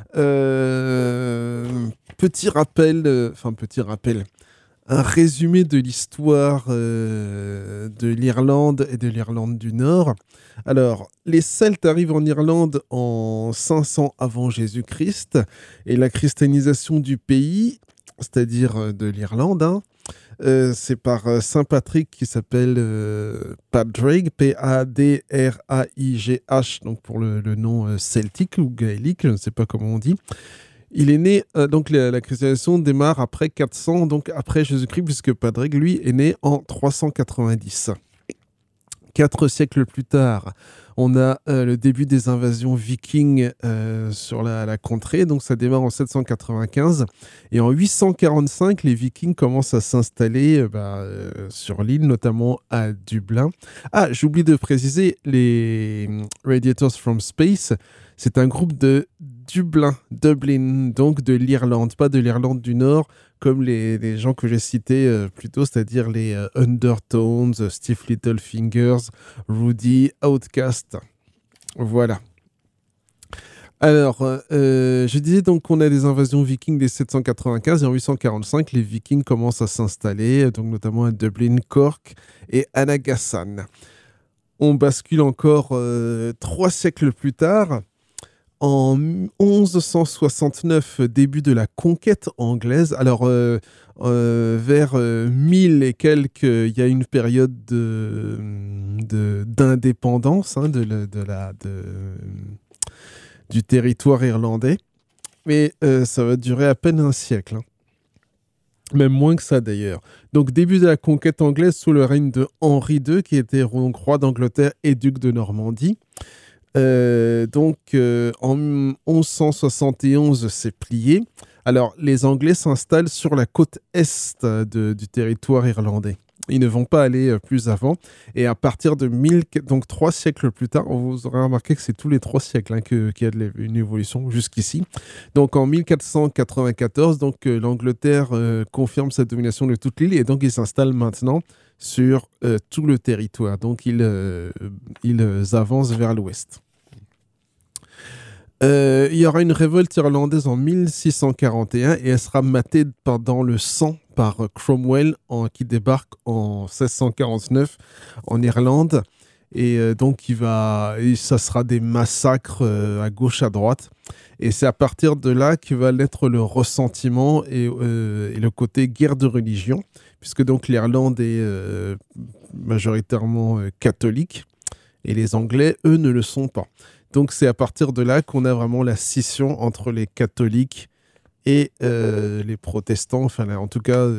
Speaker 5: Petit rappel, un résumé de l'histoire de l'Irlande et de l'Irlande du Nord. Alors, les Celtes arrivent en Irlande en 500 avant Jésus-Christ, et la christianisation du pays, c'est-à-dire de l'Irlande, c'est par Saint Patrick qui s'appelle Padraig, P-A-D-R-A-I-G-H, donc pour le nom celtique ou gaélique, je ne sais pas comment on dit. Il est né, donc la christianisation démarre après 400, donc après Jésus-Christ, puisque Padraig, lui, est né en 390. 4 siècles plus tard, on a le début des invasions vikings sur la contrée, donc ça démarre en 795. Et en 845, les vikings commencent à s'installer sur l'île, notamment à Dublin. Ah, j'oublie de préciser, les Radiators from Space, c'est un groupe de Dublin, donc de l'Irlande, pas de l'Irlande du Nord, comme les gens que j'ai cités plus tôt, c'est-à-dire les Undertones, Stiff Little Fingers, Rudy, Outcast. Voilà. Alors, je disais donc qu'on a des invasions vikings dès 795 et en 845, les vikings commencent à s'installer, donc notamment à Dublin, Cork et Anagassan. On bascule encore 3 siècles plus tard. En 1169, début de la conquête anglaise, alors vers 1000 et quelques, il y a une période d'indépendance du territoire irlandais, mais ça va durer à peine un siècle, même moins que ça d'ailleurs. Donc début de la conquête anglaise sous le règne de Henri II, qui était donc roi d'Angleterre et duc de Normandie. En 1171, c'est plié. Alors, les Anglais s'installent sur la côte est du territoire irlandais. Ils ne vont pas aller plus avant. Et à partir de 3 siècles plus tard, vous aurez remarqué que c'est tous les 3 siècles qu'il y a une évolution jusqu'ici. Donc, en 1494, l'Angleterre confirme sa domination de toute l'île et donc ils s'installent maintenant sur tout le territoire. Donc, ils avancent vers l'ouest. Il y aura une révolte irlandaise en 1641 et elle sera matée dans le sang par Cromwell qui débarque en 1649 en Irlande. Et ça sera des massacres à gauche, à droite. Et c'est à partir de là que va naître le ressentiment et le côté guerre de religion, puisque donc l'Irlande est majoritairement catholique et les Anglais, eux, ne le sont pas. Donc c'est à partir de là qu'on a vraiment la scission entre les catholiques et les protestants. Enfin, en tout cas,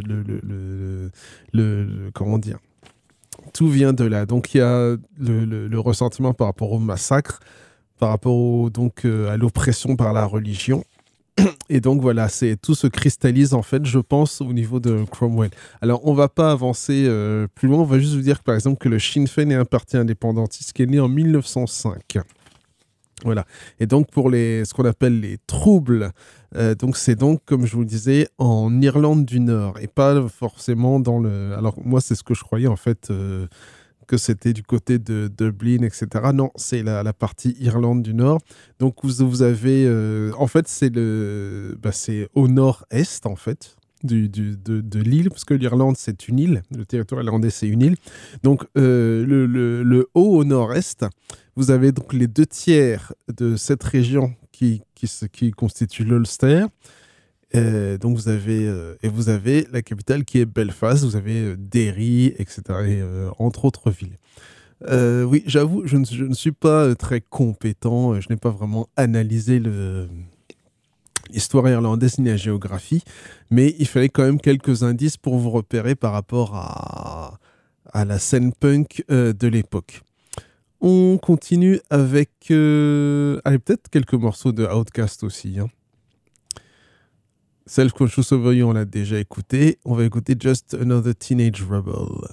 Speaker 5: comment dire ? Tout vient de là. Donc il y a le ressentiment par rapport au massacre, par rapport à l'oppression par la religion. Et donc voilà, tout se cristallise en fait, je pense, au niveau de Cromwell. Alors on va pas avancer plus loin, on va juste vous dire par exemple que le Sinn Féin est un parti indépendantiste qui est né en 1905. Voilà. Et donc pour ce qu'on appelle les troubles, c'est comme je vous le disais, en Irlande du Nord et pas forcément dans Alors moi c'est ce que je croyais en fait, que c'était du côté de Dublin, etc. Non, c'est la partie Irlande du Nord. Donc vous avez, en fait c'est au nord-est en fait de l'île, parce que l'Irlande c'est une île, le territoire irlandais c'est une île. Donc le haut au nord-est, vous avez donc les 2 tiers de cette région qui constitue l'Ulster. Donc vous avez la capitale qui est Belfast, vous avez Derry, etc. Et, entre autres villes. Oui, j'avoue, je ne suis pas très compétent, je n'ai pas vraiment analysé l'histoire irlandaise ni la géographie, mais il fallait quand même quelques indices pour vous repérer par rapport à la scène punk de l'époque. On continue avec peut-être quelques morceaux de Outcast aussi. Self-Conscious Over You, on l'a déjà écouté. On va écouter Just Another Teenage Rebel.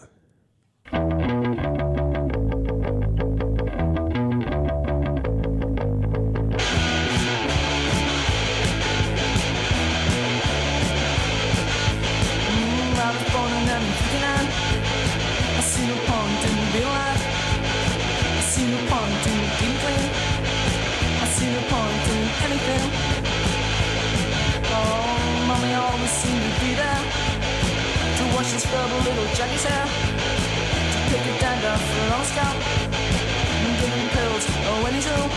Speaker 6: up little Jackie's hair to pick a dandruff on his scalp and give him pills when he's ill.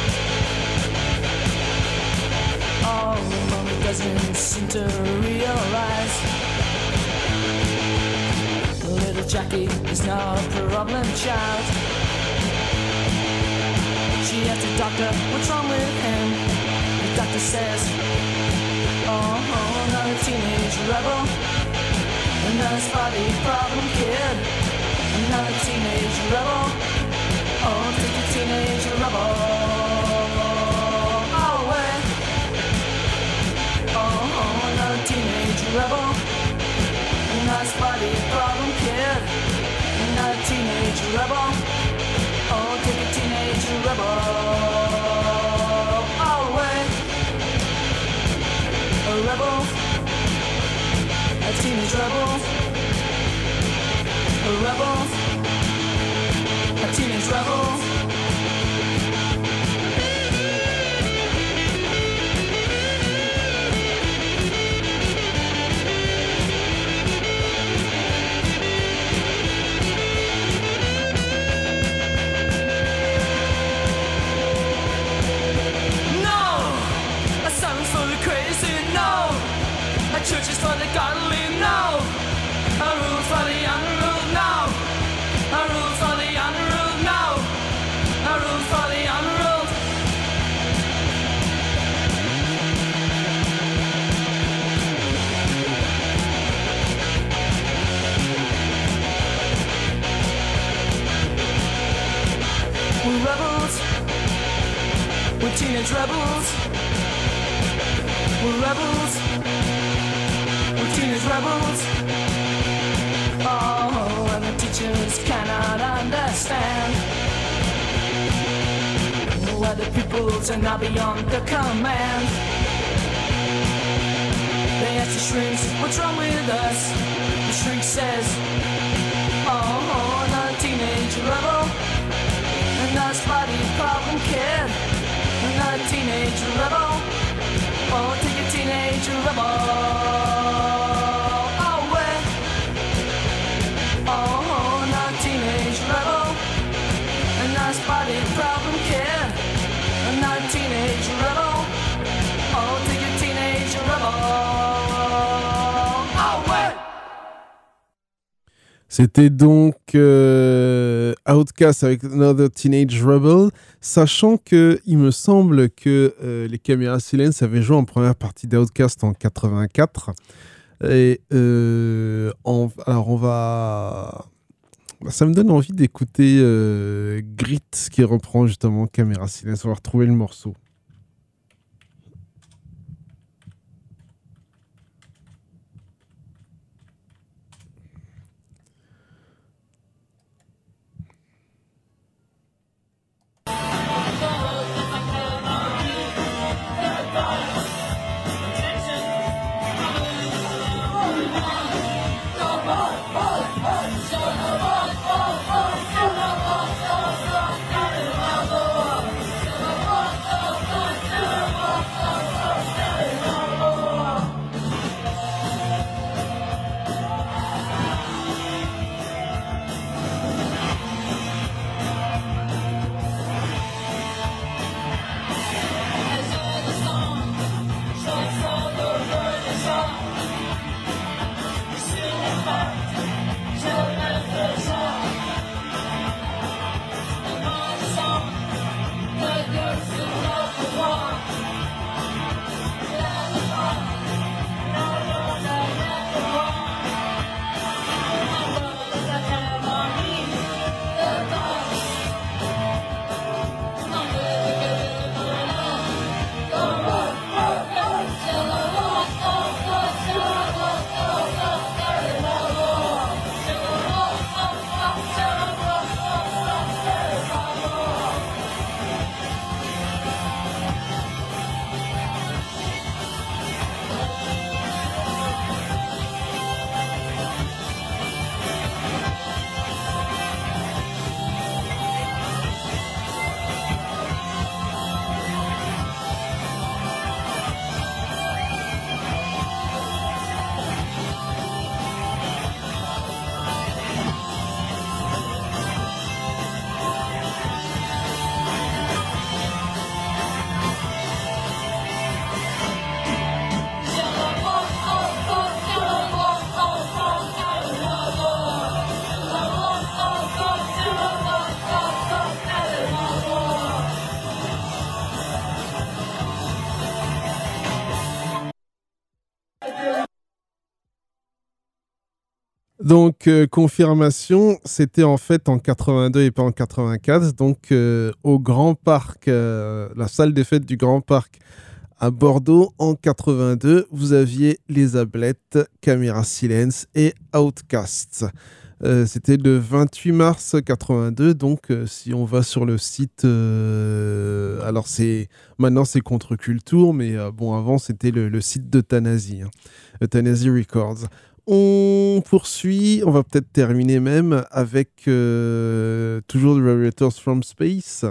Speaker 6: Oh, Mommy doesn't seem to realize little Jackie is now a problem child. She asked the doctor, what's wrong with him? The doctor says, oh, not a teenage rebel, not a spotty problem kid, not a teenage rebel, oh, take a teenage rebel away. Oh, not a teenage rebel, not a spotty problem kid, not a teenage rebel, oh, take a teenage rebel away. A rebel, a teenage rebel, a rebel, a teenage rebel. Church is for the godly, no. A rule for the unruled, no. A rule for the unruled, no. A rule for the unruled. We're rebels. We're teenage rebels. We're rebels. Teenage rebels. Oh, and the teachers cannot understand why the pupils are now beyond the command. They ask the shrinks, what's wrong with us? The shrink says, oh, not a teenage rebel, not a spotty problem kid, not a teenage rebel, oh, take a teenage rebel. Spotted problem kid, not a teenage rebel. Oh, take a teenage rebel. Oh, ouais.
Speaker 5: C'était donc Outkast avec Another Teenage Rebel, sachant que il me semble que les Caméras Silence avaient joué en première partie d'Outkast en 84. Et alors on va... Ça me donne envie d'écouter Grit qui reprend justement Caméras Silence. On va retrouver le morceau.
Speaker 6: Oh,
Speaker 5: Donc, confirmation, c'était en fait en 82 et pas en 84. Donc, au Grand Parc, la salle des fêtes du Grand Parc à Bordeaux, en 82, vous aviez les Ablettes, Camera Silence et Outcast. C'était le 28 mars 82. Donc, si on va sur le site, alors maintenant c'est Contre-Culture, mais bon, avant c'était le site d'Euthanasie, Euthanasie Records. On poursuit, on va peut-être terminer même avec toujours The Radiators from Space.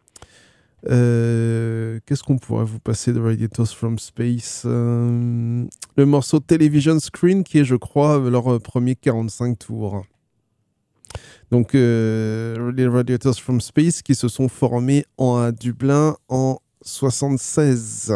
Speaker 5: Qu'est-ce qu'on pourrait vous passer de Radiators from Space, le morceau Television Screen, qui est, je crois, leur premier 45 tours. Donc, les Radiators from Space qui se sont formés à Dublin en 76.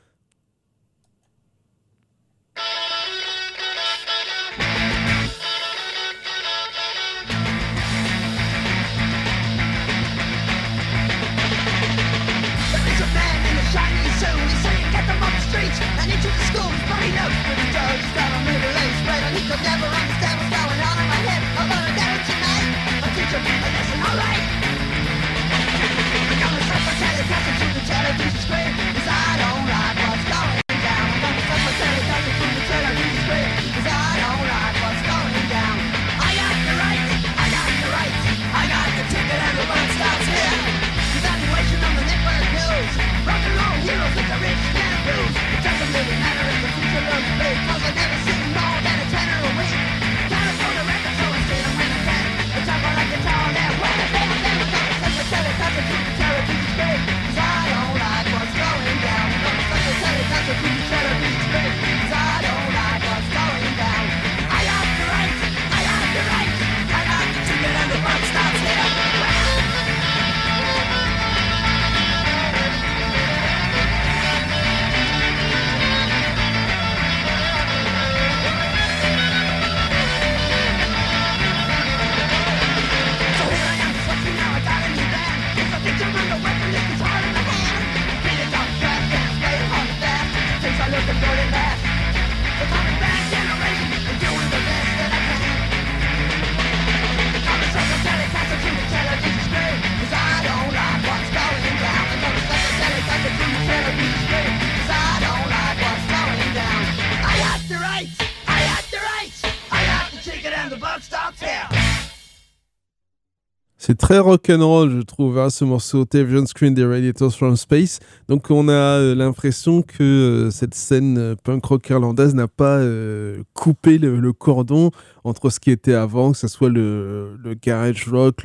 Speaker 5: C'est très rock'n'roll, je trouve, ce morceau Television Screen des Radiators from Space. Donc on a l'impression que cette scène punk rock irlandaise n'a pas coupé le cordon entre ce qui était avant, que ce soit le garage rock,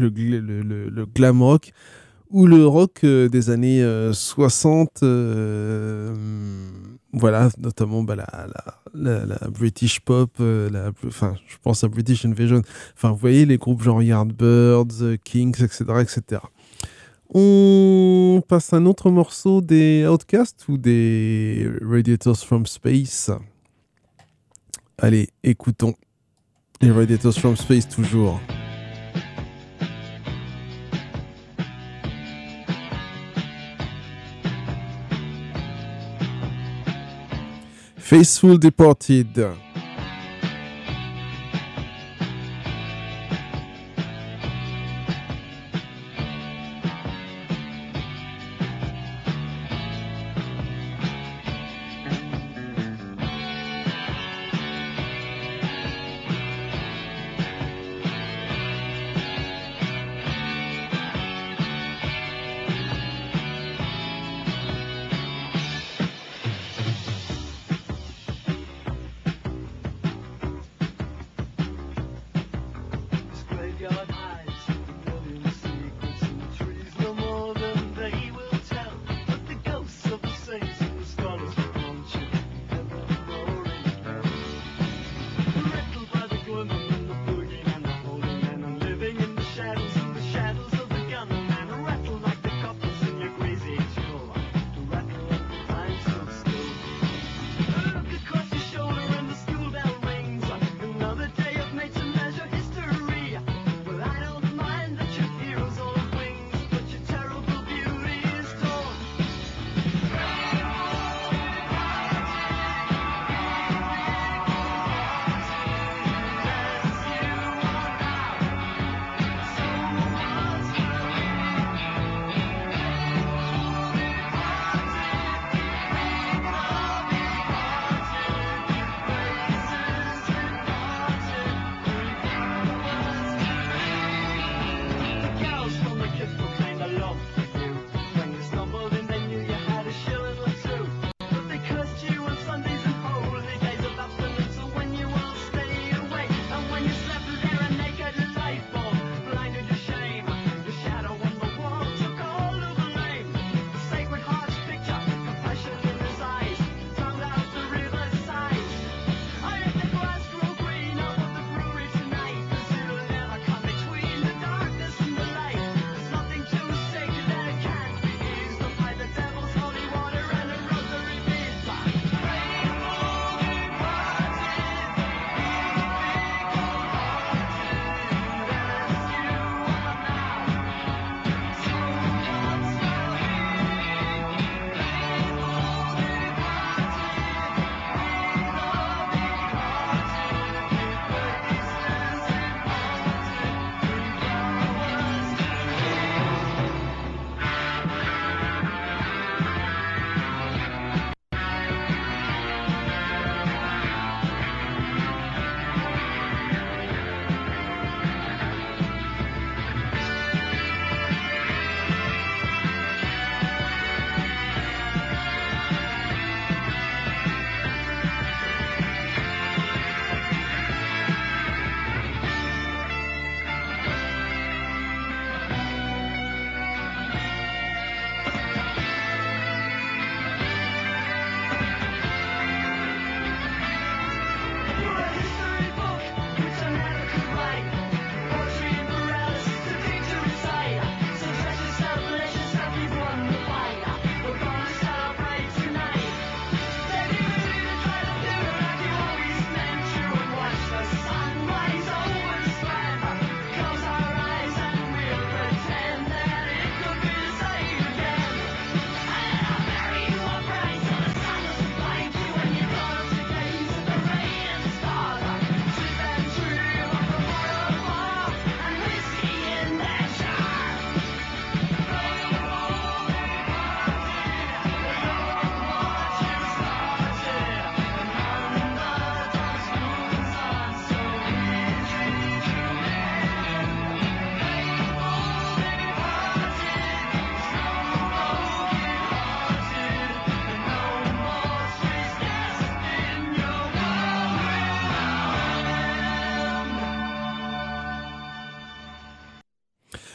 Speaker 5: le glam rock, ou le rock des années 60, voilà, notamment la British pop, je pense à British Invasion, enfin vous voyez les groupes genre Yardbirds, Kings, etc. On passe à un autre morceau des Outcasts ou des Radiators from Space. Allez, écoutons les Radiators from Space toujours. Faithful Deported.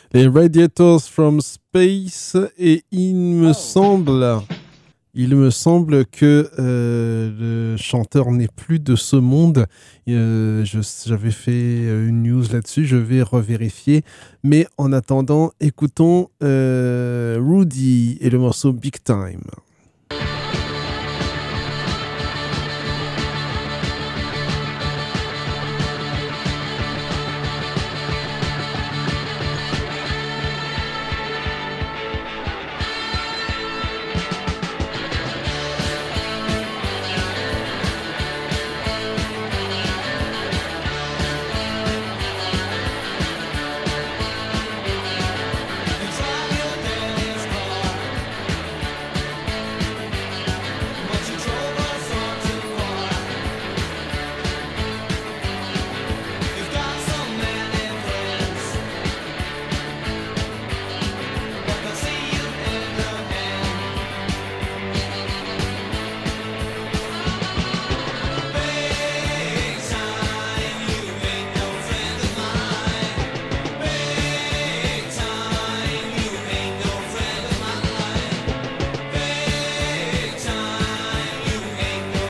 Speaker 5: Les Radiators from Space, et il me semble que le chanteur n'est plus de ce monde. J'avais fait une news là-dessus, je vais revérifier. Mais en attendant, écoutons Rudy et le morceau Big Time.